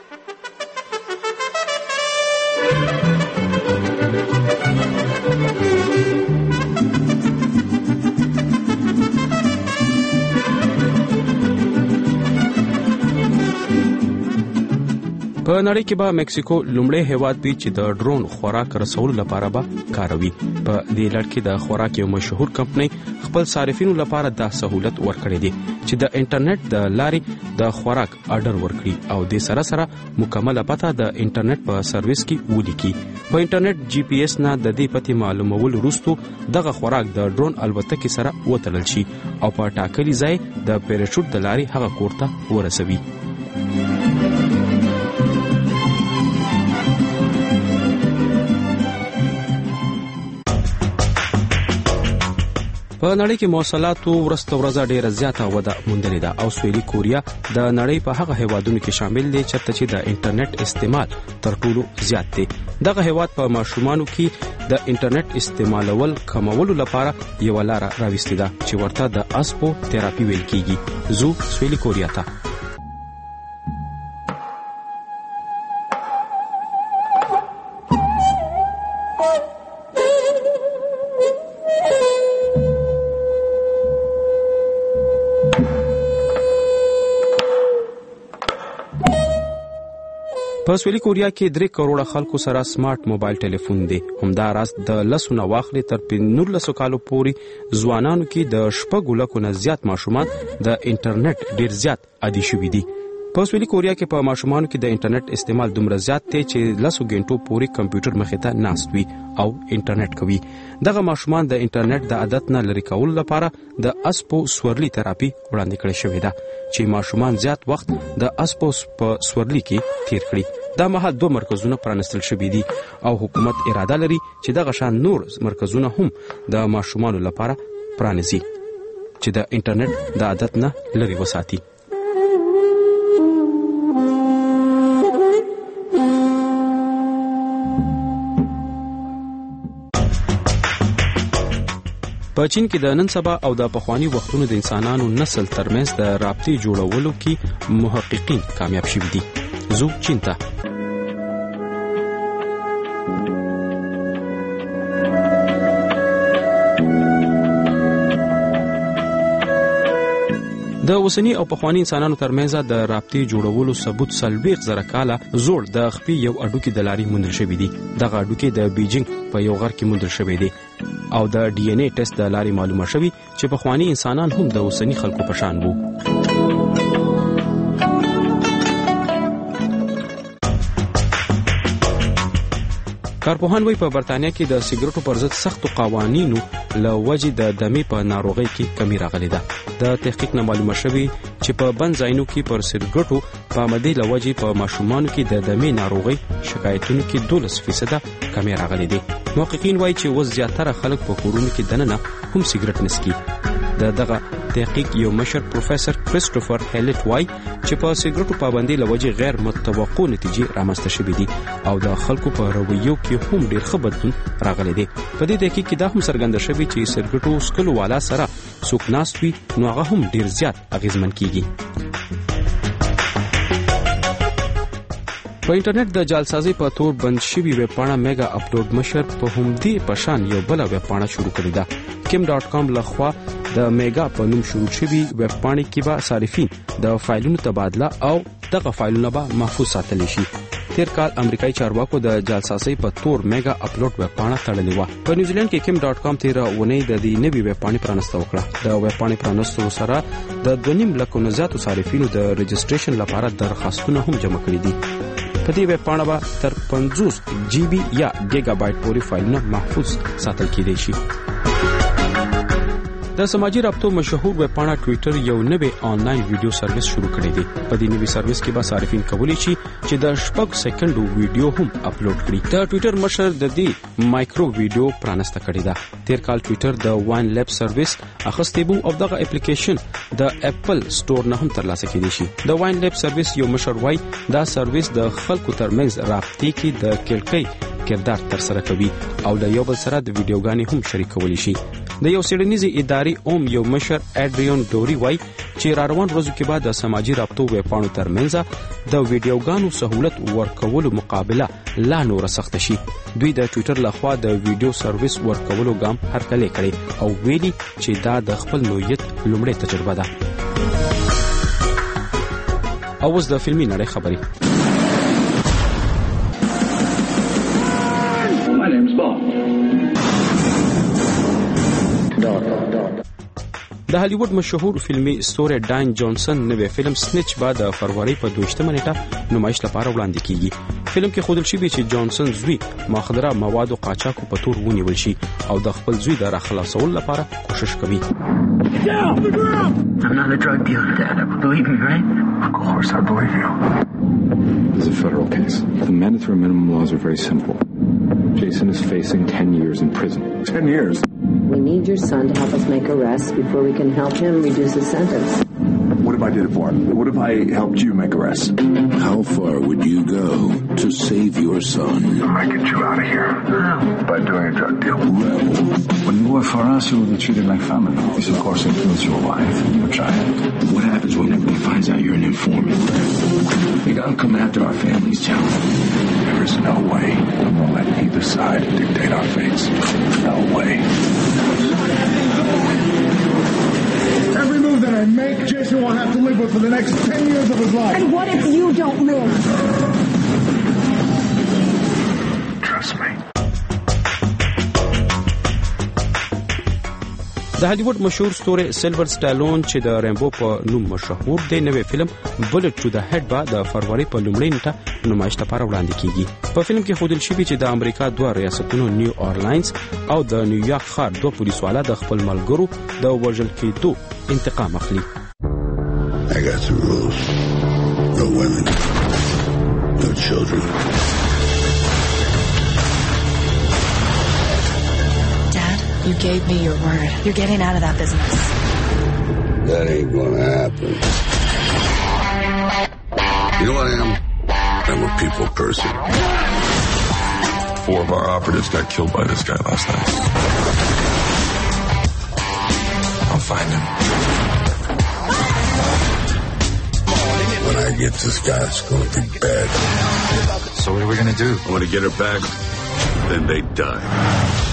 په نړۍ کې به مکسیکو لومړی هیواد وي چې د ډرون خوراک رسولو لپاره به کاروي. په دې لړ کې د خوراک یو مشهور کمپنۍ خپل صارفینو لپاره دا سہولت ورکړي دي چې د انټرنیټ د لارې د خوراک آرډر ورکړي او د سره سره مکمله پته د انټرنیټ په سرویس کې ولیکي. په انټرنیټ جی پی ایس نه د دې پته معلومول وروسته دغه خوراک د ډرون الوتکې سره وتړل شي او په ټاکلي ځای د پیراشوټ د لارې هغه کوړه ورسوي. په نړۍ کې مواصلاتو ورځ ورځ ډیره زیاته وده موندلې ده او سویلي کوریا د نړۍ په هغه هیوادونو کې شامل دي چې د انټرنیټ استعمال تر ټولو زیات دی. دغه هیواد په ماشومانو کې د انټرنیټ استعمالول کمولو لپاره یو لار راوستي ده چې ورته د اسپو تراپی ویل کیږي. زو سویلي کوریا ته په سویلي کوریا کې درې کروڑه خلکو سره سمارټ موبایل ټلیفون دی. همدا راز د لسونه واخلې تر پنځلس کالو پورې ځوانانو کې د شپږ لکو نه زیات ماشومان د انټرنیټ ډیر زیات عادي شوي دي. په سویلي کوریا کې په ماشومانو کې د انټرنیټ استعمال دومره زیات دی چې لسو غنټو پورې کمپیوټر مخې ته ناست وي او انټرنیټ کوي. دغه ماشومان د انټرنیټ د عادت نه لري کول لپاره د اسپو سورلي تراپی وړاندې کړې شوې ده چې ماشومان زیات وخت د اسپو په سورلي کې تیر کړي. دا مهال دوه مرکزونه پرانستل شوي دي او حکومت اراده لري چې دغه شان نور مرکزونه هم د ماشومانو لپاره پرانیزي چې د انټرنیټ د عادت نه لري وساتي. په چین کې د نن سبا او د پخوانی وختونو د انسانانو نسل ترمنځ د رابطې جوړولو کې محققین کامیاب شوي دي. زو چین ته د اوسنی او پخوانی انسانانو ترمنځ د رابطې جوړولو ثبوت سلويخ زره کاله زوړ د خپې یو اډوکی د لارې موندل شوی دی. دغه اډوکی د بیجینګ په یو غر کې موندل شوی دی او د ډي ان اے ټیسټ د لارې معلومه شوی چې پخوانی انسانان هم د اوسنی خلکو په شان وو. کارپوهان وایي په برتانیا کې د سیګریټو پر ضد سختو قوانینو له وجې د دمې په ناروغۍ کې کمی راغلې ده. د تحقیق نه معلومه شوی چې په بند ځایونو کې پر سیګریټو په آمدۍ له وجې په ماشومانو کې د دمې ناروغۍ شکایتونو کې دولس فیصده کمی راغلې دي. محققین وایي چې اوس زیاتره خلک په کورونو کې دننه هم سیګریټ نسکي. د دغه تحقیق یو مشر پروفیسور کریسټوفر هیلټ وایي چې په سیګریټو پابندۍ له وجې غیر متوقع نتیجې رامنځته شوې دي او د خلکو په رویو کې هم ډېر ښه بدلون راغلی دی. په دې تحقیق کې دا هم څرګنده شوې چې سیګریټو څکلو والا سره څوک ناست وي نو هغه هم ډېر زیات اغېزمن کیږي. په انټرنیټ د جعلسازي په تور بند شوی ویب پاڼه میگا اپلوډ مشر په همدې پشان یو بل ویب پاڼه شروع کړې ده. کیم ډاټ کام لخوا د میگا په نوم شروع شوی ویب پاڼې کې به صارفین د فایلونو تبادله او دغه فایلونه به محفوظ ساتل شي. تیر کال امریکایي چارواکو د جعلسازي په تور میگا اپلوډ ویب پاڼه تړلې و. په نیوزیلند کې کیم ډاټ کام تیر ونې د دې نوې ویب پاڼې پرانسته وکړه. د ویب پاڼې پرانستو سره د دوه نیم لکو نه زیاتو صارفینو د رجسټریشن لپاره درخواستونه هم جمع کړي دي. په دې ویب پاڼه به تر پنځوس جی بي یا ګیگا بایټ پورې فایلونه محفوظ ساتل کېدای شي. د سماجی رابطو مشهور ویب پاڼه ټوئیټر یو نوې آنلاین ویډیو سرویس شروع کړی دی. په دې نوې سرویس کې به صارفین کولی شي چې د شپږ سکندو ویډیو هم اپلوډ کړي. د ټوئیټر مشر د دې مایکرو ویډیو پرانسته کړی دا. تیر کال ټوئیټر د واین لیب سرویس اخستې بو او دغه اپلیکیشن د اپل سٹور نه هم ترلاسه کېدی شي. د واین لیب سرویس یو مشر وای دا سرویس د خلکو ترمنځ رابطې کې د کلکۍ کردار تر سره کوي او د یو بل سره د ویډیوګانې هم شریکولی شي. د یو سیډنیزي ادارې اوم یو مشر اډریون ډوري وای چې را روان ورځو کې بعد د سماجی رابطو ویب پاڼو ترمنځ د ویډیوګانو سہولت ورکولو مقابله لا نور سخت شي. دوی د ټوئیټر لخوا د ویډیو سرویس ورکولو ګام هرکلی کړي او ویلي چې دا د خپل نوعیت لومړی تجربه ده. او اوس د فلمي نړۍ خبرې. د هالیوډ مشهور فلمي ستوری ډاین جانسن نوې فلم سنیچ به د فروری په دویشتمه نیټه نمایش لپاره وړاندې کیږي. فلم کې ښودل شوی چې جانسن زوی مخدره موادو قاچاقو په تور ونیول شي او د خپل زوی د راخلاصولو لپاره کوشش کوي. I'm not a drug dealer, Dad. Believe me, right? Of course, I believe you. This is a federal case. The mandatory minimum laws are very simple. Jason is facing ten years in prison. Ten years? We need your son to help us make arrests before we can help him reduce his sentence. What if I did it for him? What if I helped you make arrests? How far would you go to save your son? I get you out of here. How? By doing a drug deal. Rebel. When you work for us, you will be treated like family. This, of course, includes your wife and your child. What happens when everybody finds out you're an informant? They gotta come after our families, John. There is no way I'm gonna let either side dictate our fates. No way. Every move that I make, Jason will have to live with for the next ten years of his life. And what if you don't live? Trust me. د هالیوډ مشهور ستوری سیلور سټالون چې د ریمبو په نوم مشهور دی نوې فلم بلټ ټو د هډ به د فروری په لومړۍ نیټه نمایش لپاره وړاندې کیږي. په فلم کې ښودل شوی چې د امریکا دوه ریاستونو نیو اورلاینز او د نیویارک ښار دوه پولیسوالا د خپل ملګرو د وژل کېدو انتقام اخلي. I got some rules. No women. No children. You gave me your word. You're getting out of that business. That ain't gonna happen. You know what I am? I'm a people person. Four of our operatives got killed by this guy last night. I'll find him. When I get this guy, it's gonna be bad. So what are we gonna do? I want to get her back. Then they die.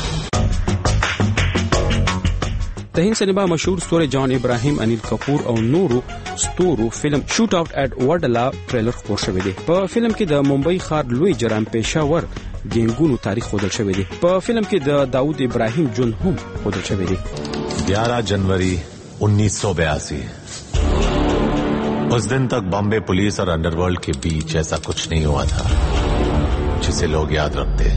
د هند سینما مشهور ستوری جان ابراهیم، انیل کپور او نورو ستورو فلم شوټ آوټ اټ وډلا ټریلر خپور شوی دی. په فلم کې د ممبئی ښار لوی جرم پیښور ګینګونو تاریخ ښودل شوی دی. په فلم کې د داود ابراهیم جون هم ښودل شوی دی. ग्यारह जनवरी उन्नीस सौ बयासी उस दिन तक बॉम्बे पुलिस और अंडरवर्ल्ड के बीच ऐसा कुछ नहीं हुआ था जिसे लोग याद रखते.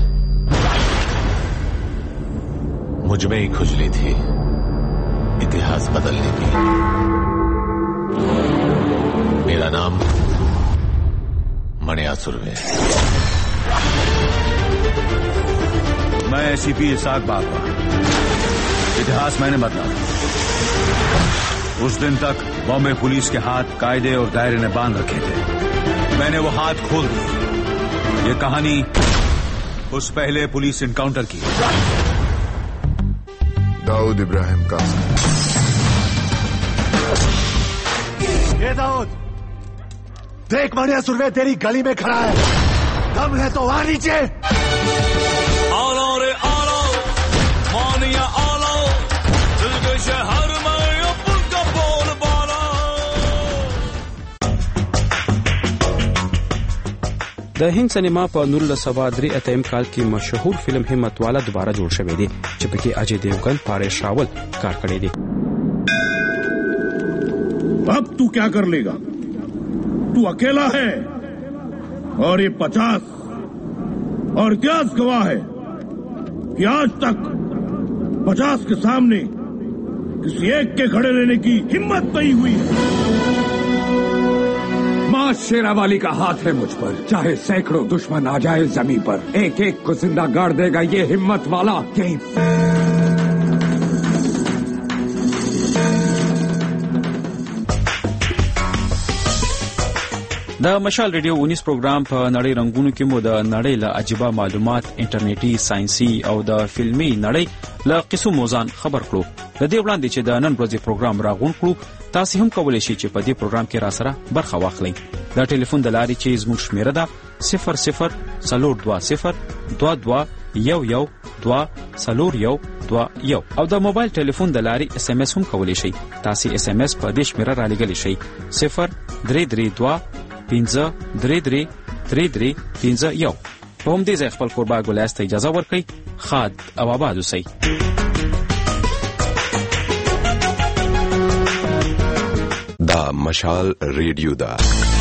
मुझ में ही खुजली थी इतिहास बदलने की. मेरा नाम मणियासुरवे. मैं एसीपी इसाक बागवा. इतिहास मैंने बदला. उस दिन तक बॉम्बे पुलिस के हाथ कायदे और दायरे ने बांध रखे थे. मैंने वो हाथ खोल दिए. ये कहानी उस पहले पुलिस इनकाउंटर की. दाऊद इब्राहिम कासिम. ये दाऊद देख, मणियासुरवे तेरी गली में खड़ा है. दम है तो वहां नीचे. आलो रे आलो मानिया आलो दिल के शहर में अपन का बोल बाला. د هند سینما په نولس سوه درې اتم کال کې مشهور فلم همت والا دوباره جوړ شوی دی چې پکې اجے دیوگن، پاریش راول کار کړی دی. अब तू क्या कर लेगा? तू अकेला है और ये पचास और इतिहास गवाह है कि आज तक पचास के सामने किसी एक के खड़े रहने की हिम्मत नहीं हुई है। माँ शेरावाली का हाथ है मुझ पर, चाहे सैकड़ों दुश्मन आ जाए जमीन पर, एक एक को जिंदा गाड़ देगा ये हिम्मत वाला यही। د مشال ریډیو اونیس پروګرام په نړۍ رنگونو کې مو د نړۍ له عجیبه معلومات، انټرنیټي، ساينسي او د فلمي نړۍ له قصو موزان خبر کړو. د دې وړاندې چې د نن ورځې پروګرام راغون کړو، تاسو هم کولای شئ چې په دې پروګرام کې را سره برخه واخلئ. د ټلیفون د لارې چې زموږ شمیره ده صفر صفر څلور دوه صفر دوه دوه یو یو دوه څلور یو دوه یو او د موبایل ټلیفون د لارې اس ام اس هم کولای شئ. تاسو اس ام اس په دې شمیره را لګلی شئ صفر درې درې دوه پنځه درې درې درې درې پنځه یو. په همدې ځای خپل کوربه ګلایست ته اجازه ورکړئ. ښاد او آباد اوسئ. دا مشال ریډیو ده.